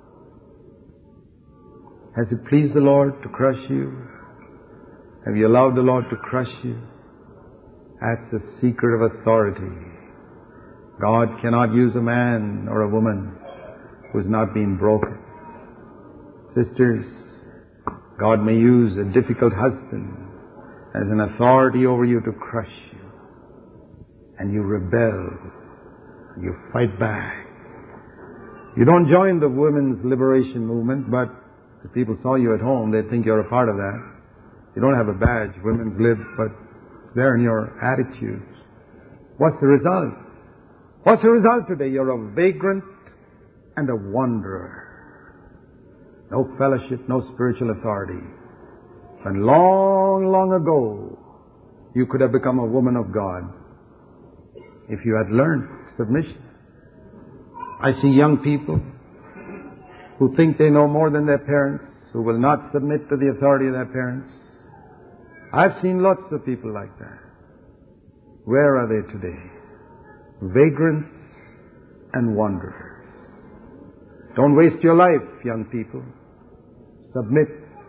Has it pleased the Lord to crush you? Have you allowed the Lord to crush you? That's the secret of authority. God cannot use a man or a woman who's not been broken. Sisters, God may use a difficult husband as an authority over you to crush you. And you rebel. You fight back. You don't join the women's liberation movement, but if people saw you at home, they'd think you're a part of that. You don't have a badge, women's lib, but it's there in your attitudes. What's the result? What's the result today? You're a vagrant and a wanderer. No fellowship, no spiritual authority. And long, long ago, you could have become a woman of God if you had learned submission. I see young people who think they know more than their parents, who will not submit to the authority of their parents. I've seen lots of people like that. Where are they today? Vagrants and wanderers. Don't waste your life, young people. Submit.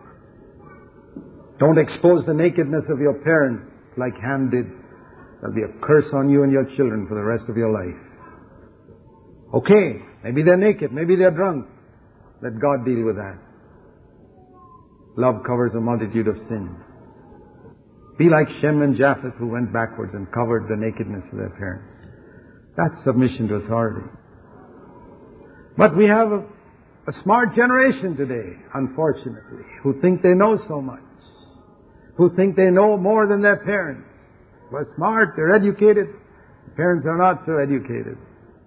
Don't expose the nakedness of your parents like Ham did. There'll be a curse on you and your children for the rest of your life. Okay, maybe they're naked, maybe they're drunk. Let God deal with that. Love covers a multitude of sins. Be like Shem and Japheth, who went backwards and covered the nakedness of their parents. That's submission to authority. But we have a smart generation today, unfortunately, who think they know so much, who think they know more than their parents. They're smart, they're educated. Parents are not so educated.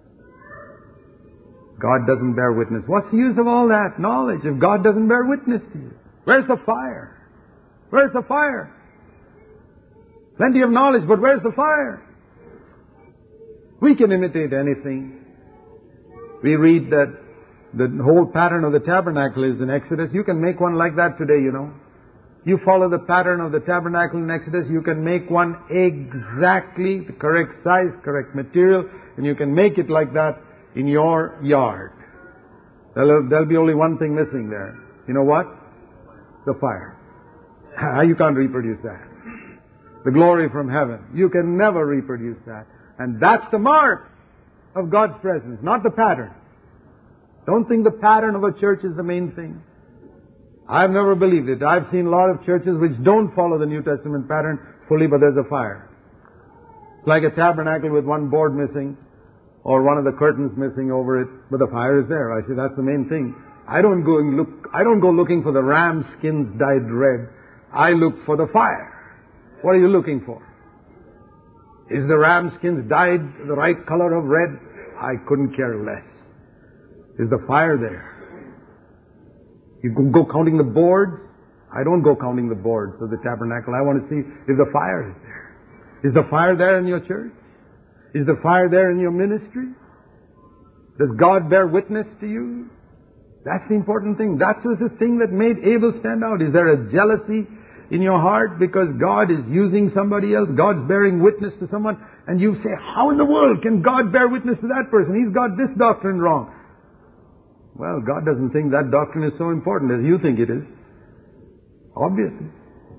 God doesn't bear witness. What's the use of all that knowledge if God doesn't bear witness to you? Where's the fire? Where's the fire? Plenty of knowledge, but where's the fire? We can imitate anything. We read that the whole pattern of the tabernacle is in Exodus. You can make one like that today, you know. You follow the pattern of the tabernacle in Exodus, you can make one exactly the correct size, correct material, and you can make it like that in your yard. There'll be only one thing missing there. You know what? The fire. You can't reproduce that. The glory from heaven. You can never reproduce that. And that's the mark of God's presence, not the pattern. Don't think the pattern of a church is the main thing. I've never believed it. I've seen a lot of churches which don't follow the New Testament pattern fully, but there's a fire. It's like a tabernacle with one board missing or one of the curtains missing over it, but the fire is there. I say that's the main thing. I don't go looking for the ram skins dyed red. I look for the fire. What are you looking for? Is the ram skins dyed the right color of red? I couldn't care less. Is the fire there? You go counting the boards? I don't go counting the boards of the tabernacle. I want to see if the fire is there. Is the fire there in your church? Is the fire there in your ministry? Does God bear witness to you? That's the important thing. That was the thing that made Abel stand out. Is there a jealousy in your heart because God is using somebody else? God's bearing witness to someone, and you say, how in the world can God bear witness to that person? He's got this doctrine wrong. Well, God doesn't think that doctrine is so important as you think it is. Obviously.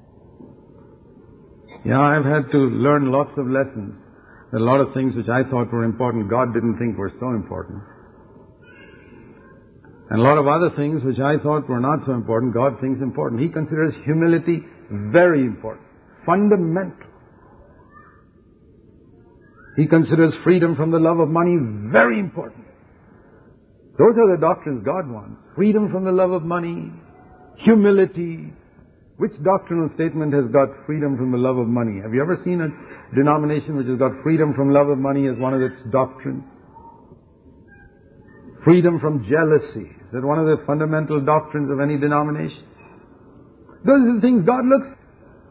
Yeah, I've had to learn lots of lessons. A lot of things which I thought were important, God didn't think were so important. And a lot of other things which I thought were not so important, God thinks important. He considers humility very important, fundamental. He considers freedom from the love of money very important. Those are the doctrines God wants. Freedom from the love of money, humility. Which doctrinal statement has got freedom from the love of money? Have you ever seen a denomination which has got freedom from love of money as one of its doctrines? Freedom from jealousy. Is that one of the fundamental doctrines of any denomination? Those are the things God looks at.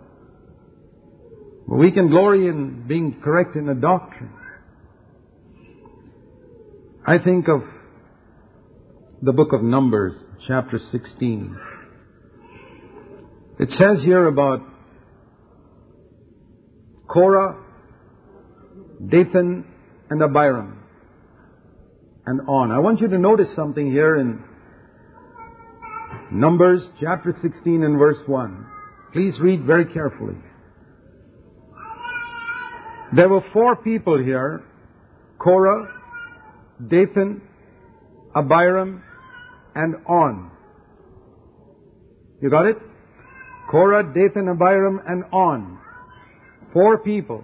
But we can glory in being correct in a doctrine. I think of the book of Numbers, chapter 16. It says here about Korah, Dathan, and Abiram, and on. I want you to notice something here in Numbers chapter 16 and verse 1. Please read very carefully. There were 4 people here: Korah, Dathan, Abiram, and On. You got it? Korah, Dathan, Abiram, and On. 4 people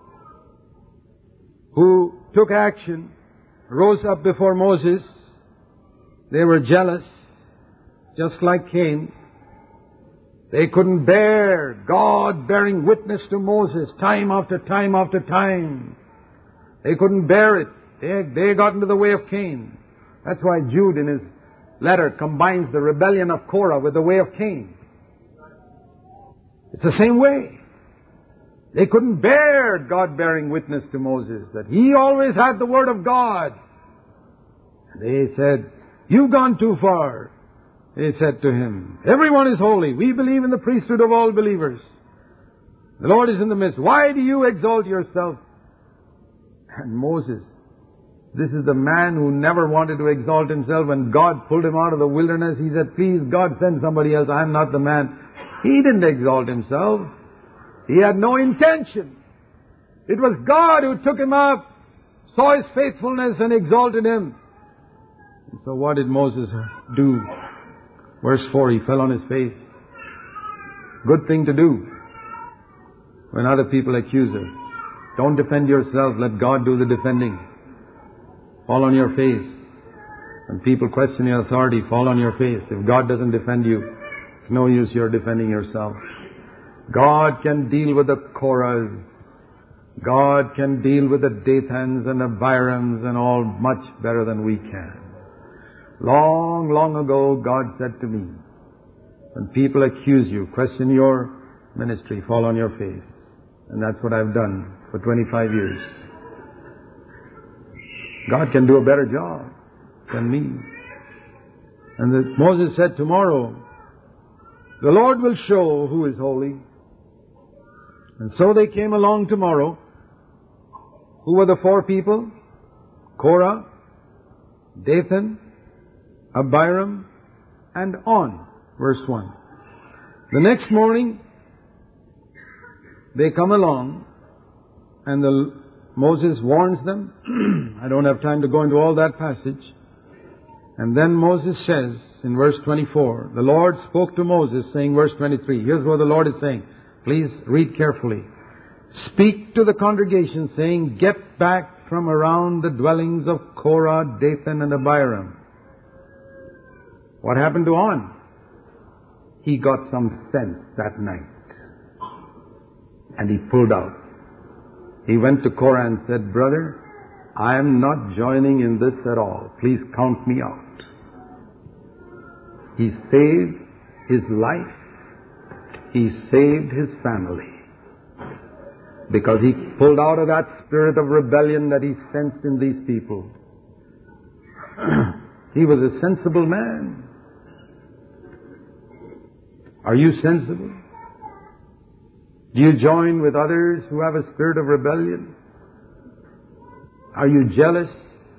who took action, rose up before Moses. They were jealous, just like Cain. They couldn't bear God bearing witness to Moses time after time after time. They couldn't bear it. They got into the way of Cain. That's why Jude in his letter combines the rebellion of Korah with the way of Cain. It's the same way. They couldn't bear God bearing witness to Moses that he always had the Word of God. They said, "You've gone too far." They said to him, "Everyone is holy. We believe in the priesthood of all believers. The Lord is in the midst. Why do you exalt yourself?" And Moses, this is the man who never wanted to exalt himself. When God pulled him out of the wilderness, he said, "Please, God, send somebody else. I'm not the man." He didn't exalt himself. He had no intention. It was God who took him up, saw his faithfulness, and exalted him. And so what did Moses do? Verse 4, he fell on his face. Good thing to do when other people accuse us. Don't defend yourself. Let God do the defending. Fall on your face. When people question your authority, fall on your face. If God doesn't defend you, it's no use you're defending yourself. God can deal with the Korahs. God can deal with the Dathans and the Abirams and all much better than we can. Long, long ago, God said to me, when people accuse you, question your ministry, fall on your face. And that's what I've done for 25 years. God can do a better job than me. And Moses said, tomorrow, the Lord will show who is holy. And so they came along tomorrow. Who were the 4 people? Korah, Dathan, Abiram, and On. Verse 1. The next morning, they come along, and Moses warns them. I don't have time to go into all that passage. And then Moses says in verse 24, the Lord spoke to Moses saying, verse 23, here's what the Lord is saying. Please read carefully. speak to the congregation, saying, get back from around the dwellings of Korah, Dathan, and Abiram. What happened to On? He got some sense that night. And he pulled out. He went to Korah and said, brother, I am not joining in this at all. Please count me out. He saved his life. He saved his family. Because he pulled out of that spirit of rebellion that he sensed in these people. He was a sensible man. Are you sensible? Do you join with others who have a spirit of rebellion? Are you jealous?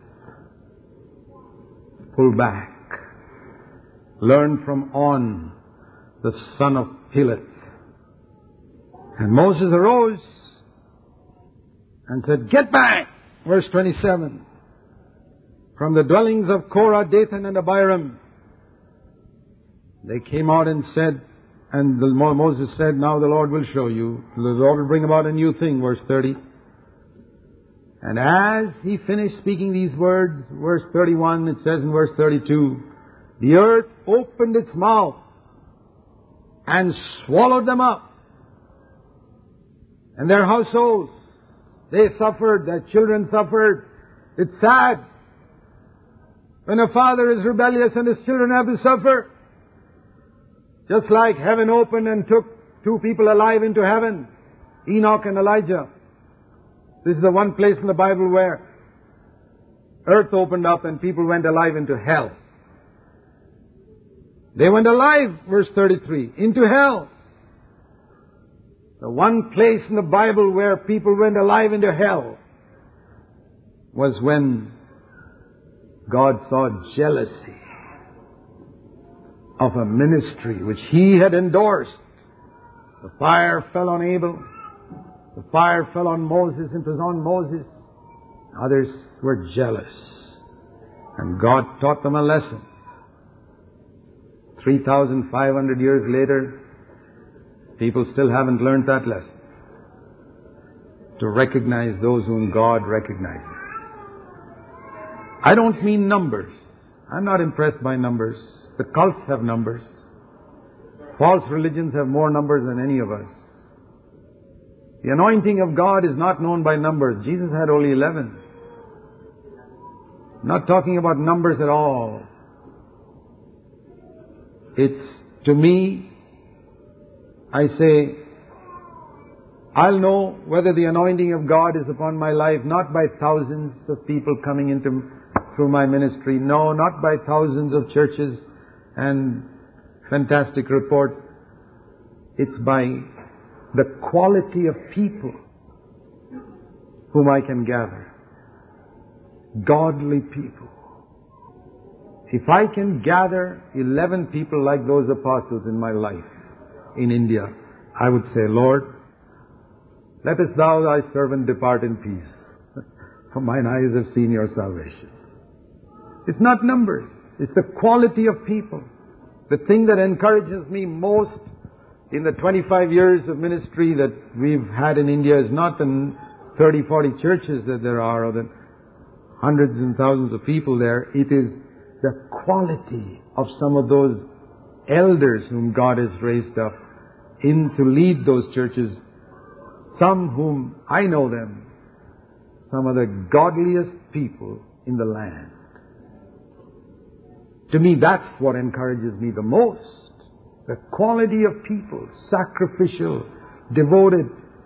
Pull back. Learn from On, the son of Peleth. And Moses arose and said, get back, verse 27, from the dwellings of Korah, Dathan, and Abiram. They came out and said, and Moses said, now the Lord will show you. The Lord will bring about a new thing, verse 30. And as he finished speaking these words, verse 31, it says in verse 32, the earth opened its mouth and swallowed them up. And their households, they suffered, their children suffered. It's sad when a father is rebellious and his children have to suffer. Just like heaven opened and took two people alive into heaven, Enoch and Elijah. This is the one place in the Bible where earth opened up and people went alive into hell. They went alive, verse 33, into hell. The one place in the Bible where people went alive into hell was when God saw jealousy of a ministry which He had endorsed. The fire fell on Abel. The fire fell on Moses. It was on Moses. Others were jealous. And God taught them a lesson. 3,500 years later, people still haven't learned that lesson. To recognize those whom God recognizes. I don't mean numbers. I'm not impressed by numbers. The cults have numbers. False religions have more numbers than any of us. The anointing of God is not known by numbers. Jesus had only 11. Not talking about numbers at all. It's, to me, I say, I'll know whether the anointing of God is upon my life not by thousands of people coming through my ministry. No, not by thousands of churches and fantastic reports. It's by the quality of people whom I can gather. Godly people. If I can gather 11 people like those apostles in my life in India, I would say, Lord, lettest thou thy servant depart in peace, for mine eyes have seen your salvation. It's not numbers. It's the quality of people. The thing that encourages me most in the 25 years of ministry that we've had in India is not the 30, 40 churches that there are or the hundreds and thousands of people there. It is the quality of some of those elders whom God has raised up to lead those churches. Some whom I know them, some of the godliest people in the land. To me, that's what encourages me the most. The quality of people, sacrificial, devoted.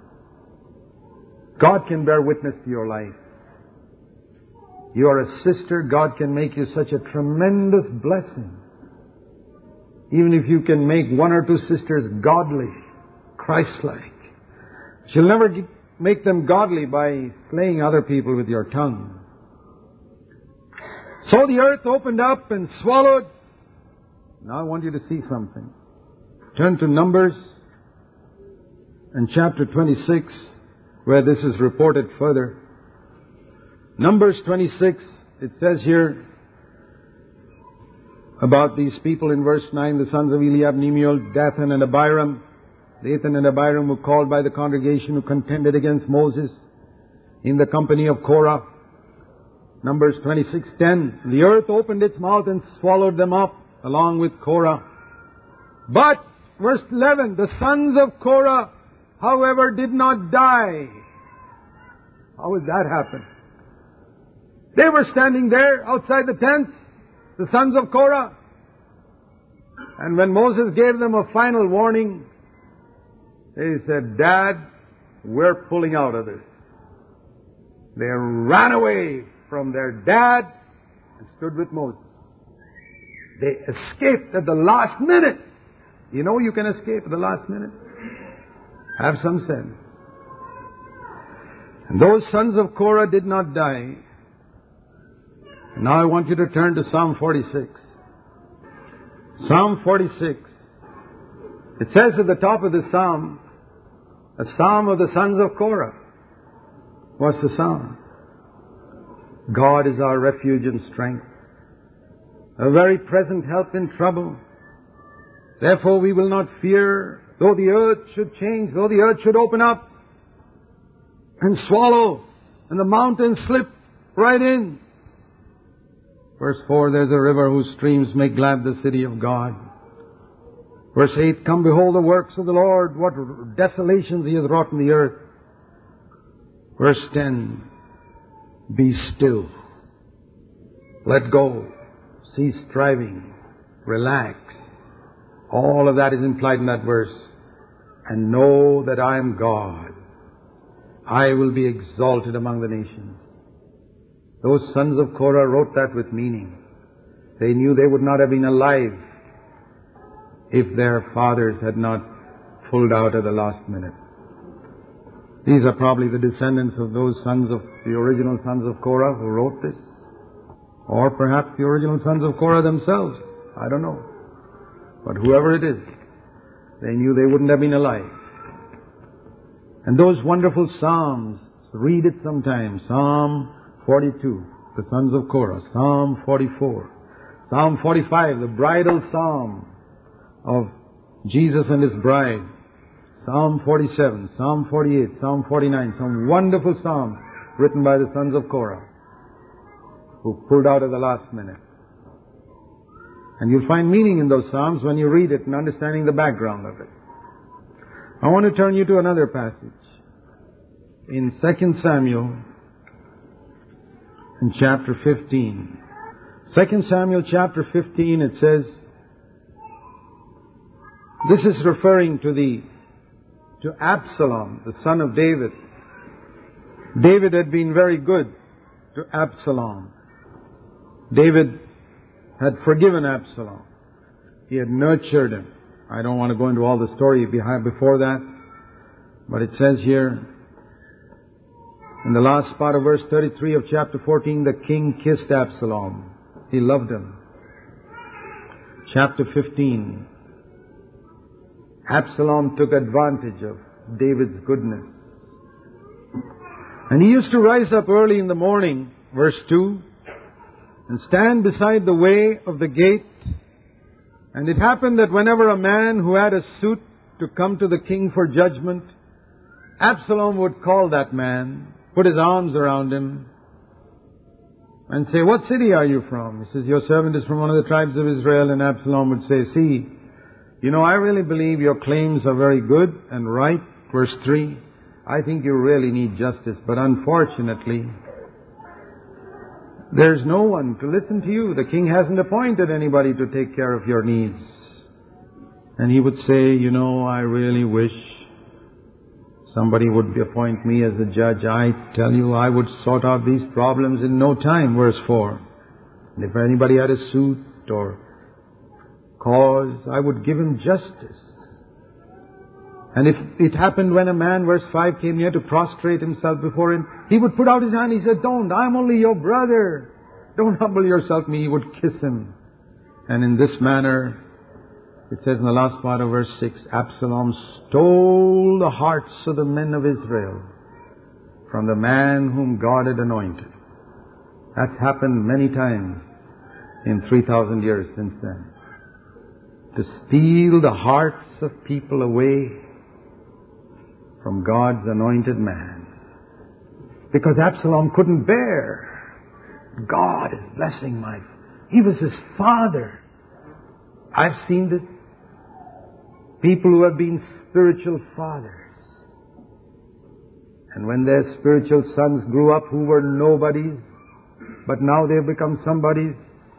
God can bear witness to your life. You are a sister, God can make you such a tremendous blessing. Even if you can make one or two sisters godly, Christ-like. You'll never make them godly by slaying other people with your tongue. So the earth opened up and swallowed. Now I want you to see something. Turn to Numbers and chapter 26, where this is reported further. Numbers 26, it says here about these people in verse 9, the sons of Eliab, Nemiel, Dathan, and Abiram. Dathan and Abiram were called by the congregation who contended against Moses in the company of Korah. Numbers 26:10. The earth opened its mouth and swallowed them up along with Korah. But, verse 11, the sons of Korah, however, did not die. How would that happen? They were standing there outside the tents, the sons of Korah. And when Moses gave them a final warning, they said, Dad, we're pulling out of this. They ran away from their dad and stood with Moses. They escaped at the last minute. You know you can escape at the last minute. Have some sense. And those sons of Korah did not die. Now I want you to turn to Psalm 46. Psalm 46. It says at the top of the psalm, a psalm of the sons of Korah. What's the psalm? God is our refuge and strength, a very present help in trouble. Therefore we will not fear, though the earth should change, though the earth should open up and swallow, and the mountains slip right in. Verse 4, there's a river whose streams make glad the city of God. Verse 8, come behold the works of the Lord, what desolations He has wrought in the earth. Verse 10, be still. Let go. Cease striving. Relax. All of that is implied in that verse. And know that I am God. I will be exalted among the nations. Those sons of Korah wrote that with meaning. They knew they would not have been alive if their fathers had not pulled out at the last minute. These are probably the descendants of those sons of the original sons of Korah who wrote this. Or perhaps the original sons of Korah themselves. I don't know. But whoever it is, they knew they wouldn't have been alive. And those wonderful psalms, read it sometime. Psalm 42, the sons of Korah. Psalm 44. Psalm 45, the bridal psalm of Jesus and His bride. Psalm 47, Psalm 48, Psalm 49. Some wonderful psalms written by the sons of Korah who pulled out at the last minute. And you'll find meaning in those psalms when you read it and understanding the background of it. I want to turn you to another passage. In 2 Samuel, in chapter 15. 2 Samuel chapter 15, it says, this is referring to Absalom, the son of David. David had been very good to Absalom. David had forgiven Absalom. He had nurtured him. I don't want to go into all the story before that, but it says here, in the last part of verse 33 of chapter 14, the king kissed Absalom. He loved him. Chapter 15, Absalom took advantage of David's goodness. And he used to rise up early in the morning, verse 2, and stand beside the way of the gate. And it happened that whenever a man who had a suit to come to the king for judgment, Absalom would call that man, put his arms around him, and say, what city are you from? He says, your servant is from one of the tribes of Israel. And Absalom would say, see, you know, I really believe your claims are very good and right. Verse 3, I think you really need justice, but unfortunately, there's no one to listen to you. The king hasn't appointed anybody to take care of your needs. And he would say, you know, I really wish somebody would appoint me as a judge. I tell you, I would sort out these problems in no time. Verse 4. And if anybody had a suit or cause, I would give him justice. And if it happened when a man, verse 5, came near to prostrate himself before him, he would put out his hand. He said, don't, I'm only your brother. Don't humble yourself me. He would kiss him. And in this manner, it says in the last part of verse 6, Absalom stole the hearts of the men of Israel from the man whom God had anointed. That's happened many times in 3,000 years since then. To steal the hearts of people away from God's anointed man. Because Absalom couldn't bear. God is blessing my... He was his father. I've seen this. People who have been spiritual fathers. And when their spiritual sons grew up who were nobodies, but now they've become somebodies,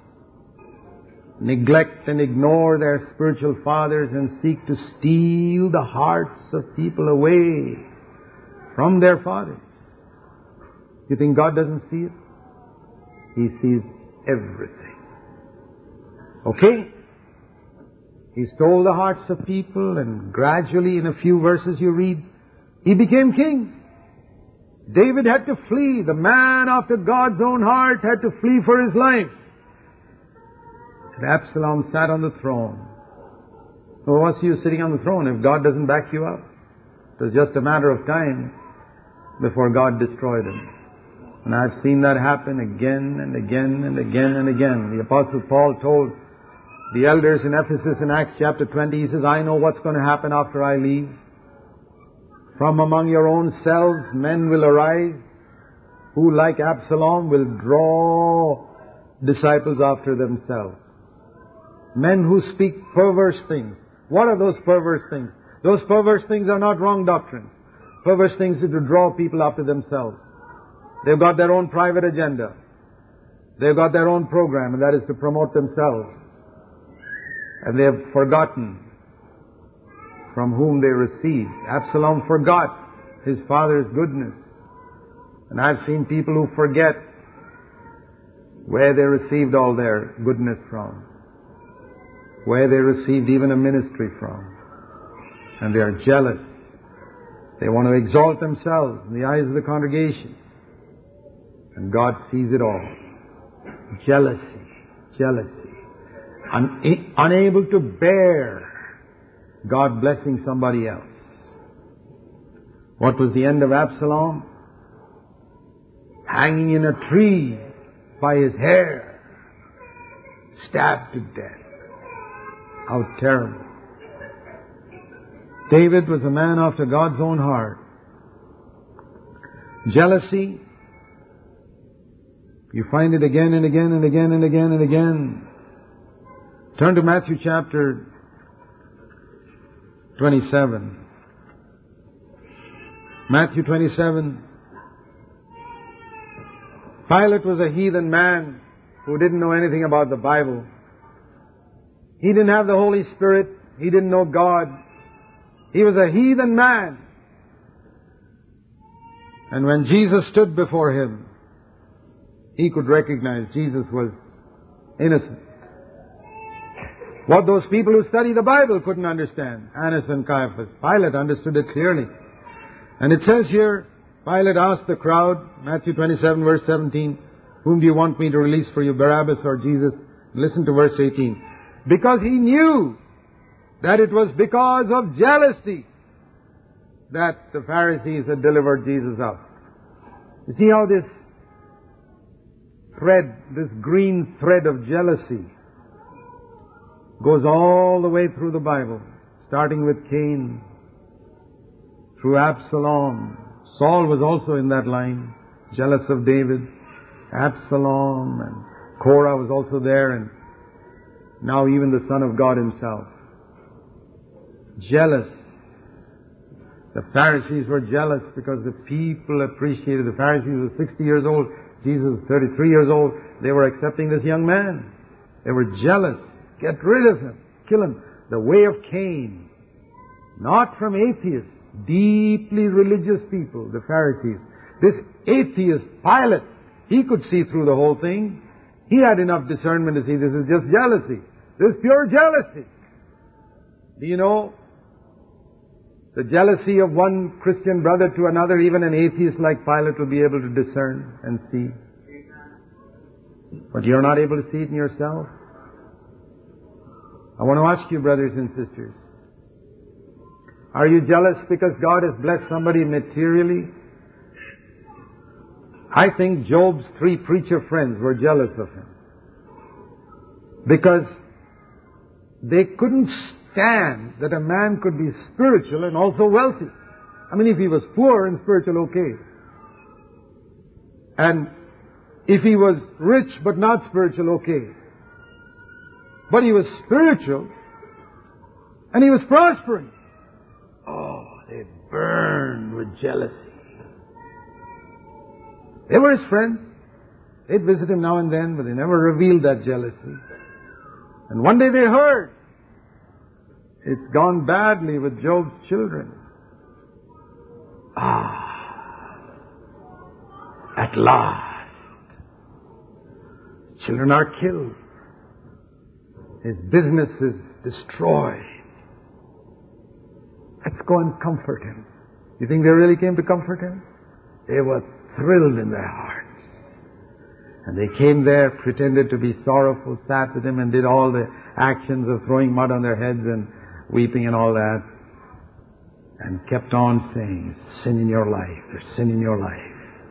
neglect and ignore their spiritual fathers and seek to steal the hearts of people away from their fathers. You think God doesn't see it? He sees everything. Okay? He stole the hearts of people, and gradually, in a few verses you read, he became king. David had to flee. The man after God's own heart had to flee for his life. And Absalom sat on the throne. Well, what's the use sitting on the throne if God doesn't back you up? It was just a matter of time before God destroyed him. And I've seen that happen again and again and again and again. The Apostle Paul told the elders in Ephesus in Acts chapter 20, he says, I know what's going to happen after I leave. From among your own selves men will arise who, like Absalom, will draw disciples after themselves. Men who speak perverse things. What are those perverse things? Those perverse things are not wrong doctrines. Perverse things are to draw people after themselves. They've got their own private agenda. They've got their own program, and that is to promote themselves. And they have forgotten from whom they received. Absalom forgot his father's goodness. And I've seen people who forget where they received all their goodness from, where they received even a ministry from. And they are jealous. They want to exalt themselves in the eyes of the congregation. And God sees it all. Jealousy. Unable to bear God blessing somebody else. What was the end of Absalom? Hanging in a tree by his hair, stabbed to death. How terrible. David was a man after God's own heart. Jealousy, you find it again and again and again and again and again. Turn to Matthew chapter 27. Matthew 27. Pilate was a heathen man who didn't know anything about the Bible. He didn't have the Holy Spirit. He didn't know God. He was a heathen man. And when Jesus stood before him, he could recognize Jesus was innocent. What those people who study the Bible couldn't understand, Annas and Caiaphas, Pilate understood it clearly. And it says here, Pilate asked the crowd, Matthew 27 verse 17, whom do you want me to release for you, Barabbas or Jesus? Listen to verse 18. Because he knew that it was because of jealousy that the Pharisees had delivered Jesus up. You see how this thread, this green thread of jealousy goes all the way through the Bible, starting with Cain, through Absalom. Saul was also in that line, jealous of David. Absalom and Korah was also there, and now even the Son of God himself. Jealous. The Pharisees were jealous because the people appreciated. The Pharisees were 60 years old. Jesus was 33 years old. They were accepting this young man. They were jealous. Get rid of him. Kill him. The way of Cain. Not from atheists. Deeply religious people, the Pharisees. This atheist Pilate, he could see through the whole thing. He had enough discernment to see this is just jealousy. This is pure jealousy. Do you know the jealousy of one Christian brother to another, even an atheist like Pilate will be able to discern and see. But you're not able to see it in yourself. I want to ask you, brothers and sisters, are you jealous because God has blessed somebody materially? I think Job's 3 preacher friends were jealous of him because they couldn't stand that a man could be spiritual and also wealthy. I mean, if he was poor and spiritual, okay. And if he was rich but not spiritual, okay. But he was spiritual and he was prospering. Oh, they burned with jealousy. They were his friends. They'd visit him now and then, but they never revealed that jealousy. And one day they heard, it's gone badly with Job's children. At last, children are killed. His business is destroyed. Let's go and comfort him. You think they really came to comfort him? They were thrilled in their hearts. And they came there, pretended to be sorrowful, sat with him and did all the actions of throwing mud on their heads and weeping and all that. And kept on saying, sin in your life, there's sin in your life.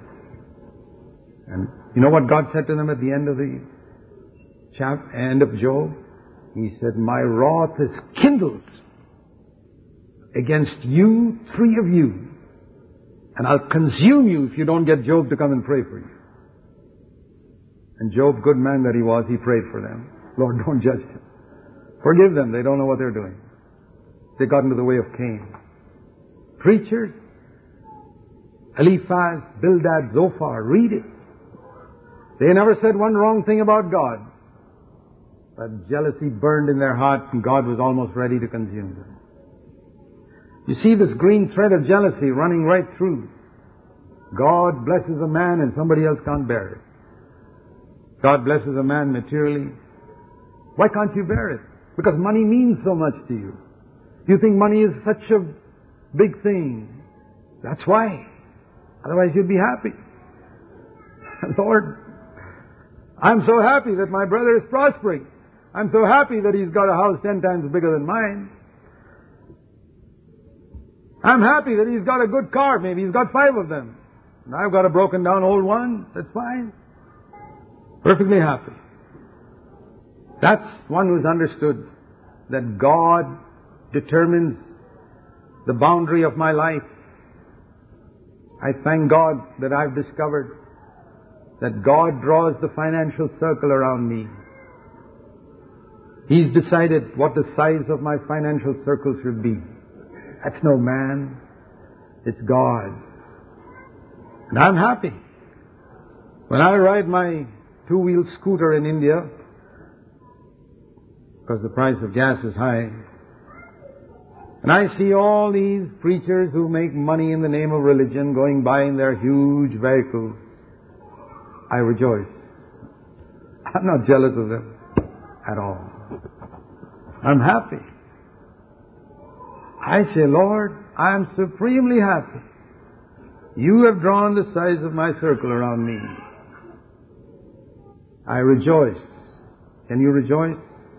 And you know what God said to them at the end of the end of Job? He said, my wrath is kindled against you, 3 of you, and I'll consume you if you don't get Job to come and pray for you. And Job, good man that he was, he prayed for them. Lord, don't judge them. Forgive them, they don't know what they're doing. They got into the way of Cain. Preachers, Eliphaz, Bildad, Zophar, read it. They never said one wrong thing about God. But jealousy burned in their heart and God was almost ready to consume them. You see this green thread of jealousy running right through. God blesses a man and somebody else can't bear it. God blesses a man materially. Why can't you bear it? Because money means so much to you. You think money is such a big thing. That's why. Otherwise you'd be happy. Lord, I'm so happy that my brother is prospering. I'm so happy that he's got a house 10 times bigger than mine. I'm happy that he's got a good car. Maybe he's got 5 of them. And I've got a broken down old one. That's fine. Perfectly happy. That's one who's understood that God determines the boundary of my life. I thank God that I've discovered that God draws the financial circle around me. He's decided what the size of my financial circle should be. That's no man. It's God. And I'm happy. When I ride my 2-wheel scooter in India, because the price of gas is high, and I see all these preachers who make money in the name of religion going by in their huge vehicles, I rejoice. I'm not jealous of them at all. I'm happy. I say, Lord, I am supremely happy. You have drawn the size of my circle around me. I rejoice. Can you rejoice?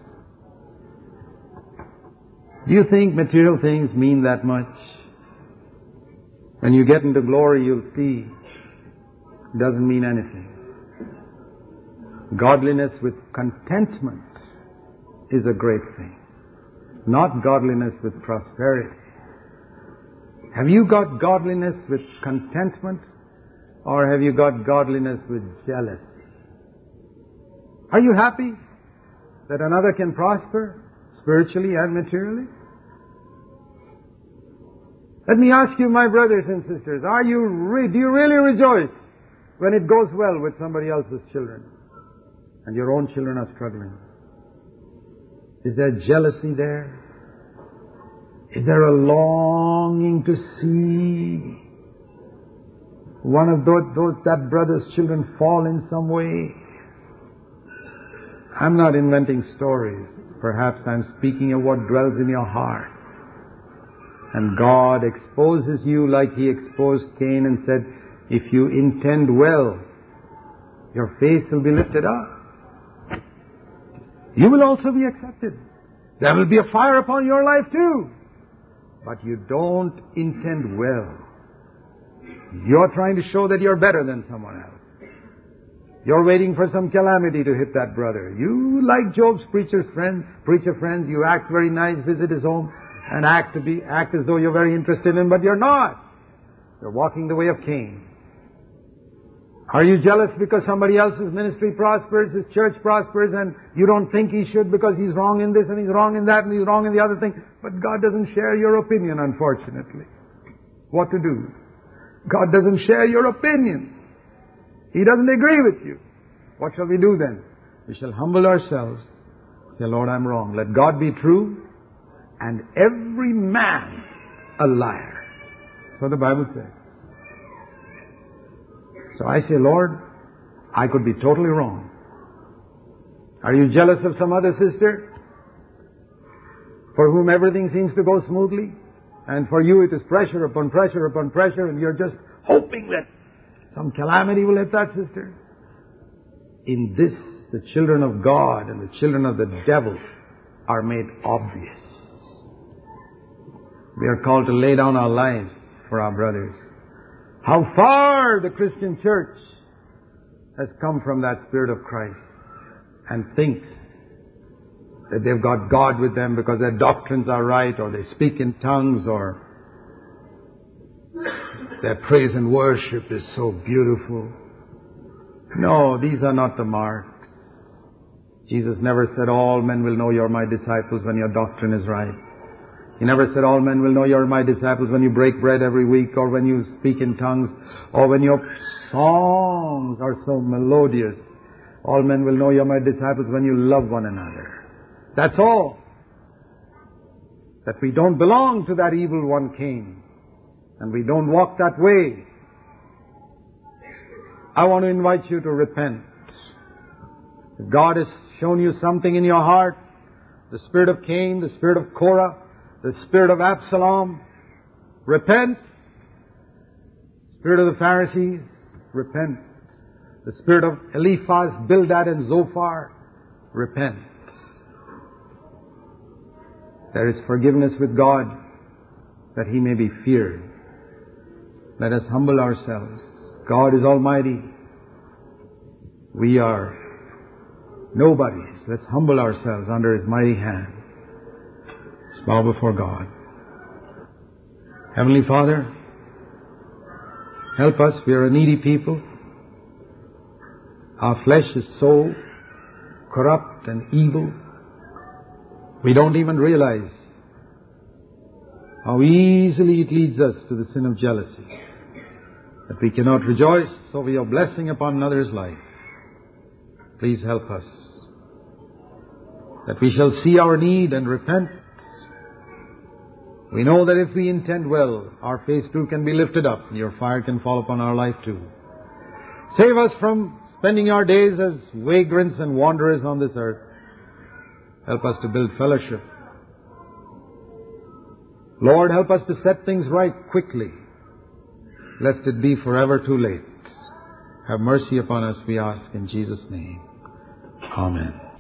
Do you think material things mean that much? When you get into glory, you'll see it doesn't mean anything. Godliness with contentment is a great thing. Not godliness with prosperity. Have you got godliness with contentment, or have you got godliness with jealousy? Are you happy that another can prosper spiritually and materially? Let me ask you, my brothers and sisters, do you really rejoice when it goes well with somebody else's children and your own children are struggling? Is there jealousy there? Is there a longing to see one of that brother's children fall in some way? I'm not inventing stories. Perhaps I'm speaking of what dwells in your heart. And God exposes you like He exposed Cain and said, if you intend well, your face will be lifted up. You will also be accepted. There will be a fire upon your life too. But you don't intend well. You're trying to show that you're better than someone else. You're waiting for some calamity to hit that brother. You, like Job's preacher friends, you act very nice, visit his home, and act as though you're very interested in him, but you're not. You're walking the way of Cain. Are you jealous because somebody else's ministry prospers, his church prospers, and you don't think he should because he's wrong in this and he's wrong in that and he's wrong in the other thing? But God doesn't share your opinion, unfortunately. What to do? God doesn't share your opinion. He doesn't agree with you. What shall we do then? We shall humble ourselves. Say, Lord, I'm wrong. Let God be true and every man a liar. That's what the Bible says. So I say, Lord, I could be totally wrong. Are you jealous of some other sister for whom everything seems to go smoothly? And for you it is pressure upon pressure upon pressure, and you're just hoping that some calamity will hit that sister? In this, the children of God and the children of the devil are made obvious. We are called to lay down our lives for our brothers. How far the Christian church has come from that Spirit of Christ and thinks that they've got God with them because their doctrines are right, or they speak in tongues, or their praise and worship is so beautiful. No, these are not the marks. Jesus never said, all men will know you're my disciples when your doctrine is right. He never said, all men will know you're my disciples when you break bread every week, or when you speak in tongues, or when your songs are so melodious. All men will know you're my disciples when you love one another. That's all. That we don't belong to that evil one Cain, and we don't walk that way. I want to invite you to repent. If God has shown you something in your heart, the spirit of Cain, the spirit of Korah, the spirit of Absalom, repent. Spirit of the Pharisees, repent. The spirit of Eliphaz, Bildad and Zophar, repent. There is forgiveness with God, that He may be feared. Let us humble ourselves. God is almighty. We are nobodies. Let's humble ourselves under His mighty hand. Let's bow before God. Heavenly Father, help us. We are a needy people. Our flesh is so corrupt and evil. We don't even realize how easily it leads us to the sin of jealousy. That we cannot rejoice over your blessing upon another's life. Please help us. That we shall see our need and repent. We know that if we intend well, our face too can be lifted up, and your fire can fall upon our life too. Save us from spending our days as vagrants and wanderers on this earth. Help us to build fellowship. Lord, help us to set things right quickly, lest it be forever too late. Have mercy upon us, we ask in Jesus' name. Amen.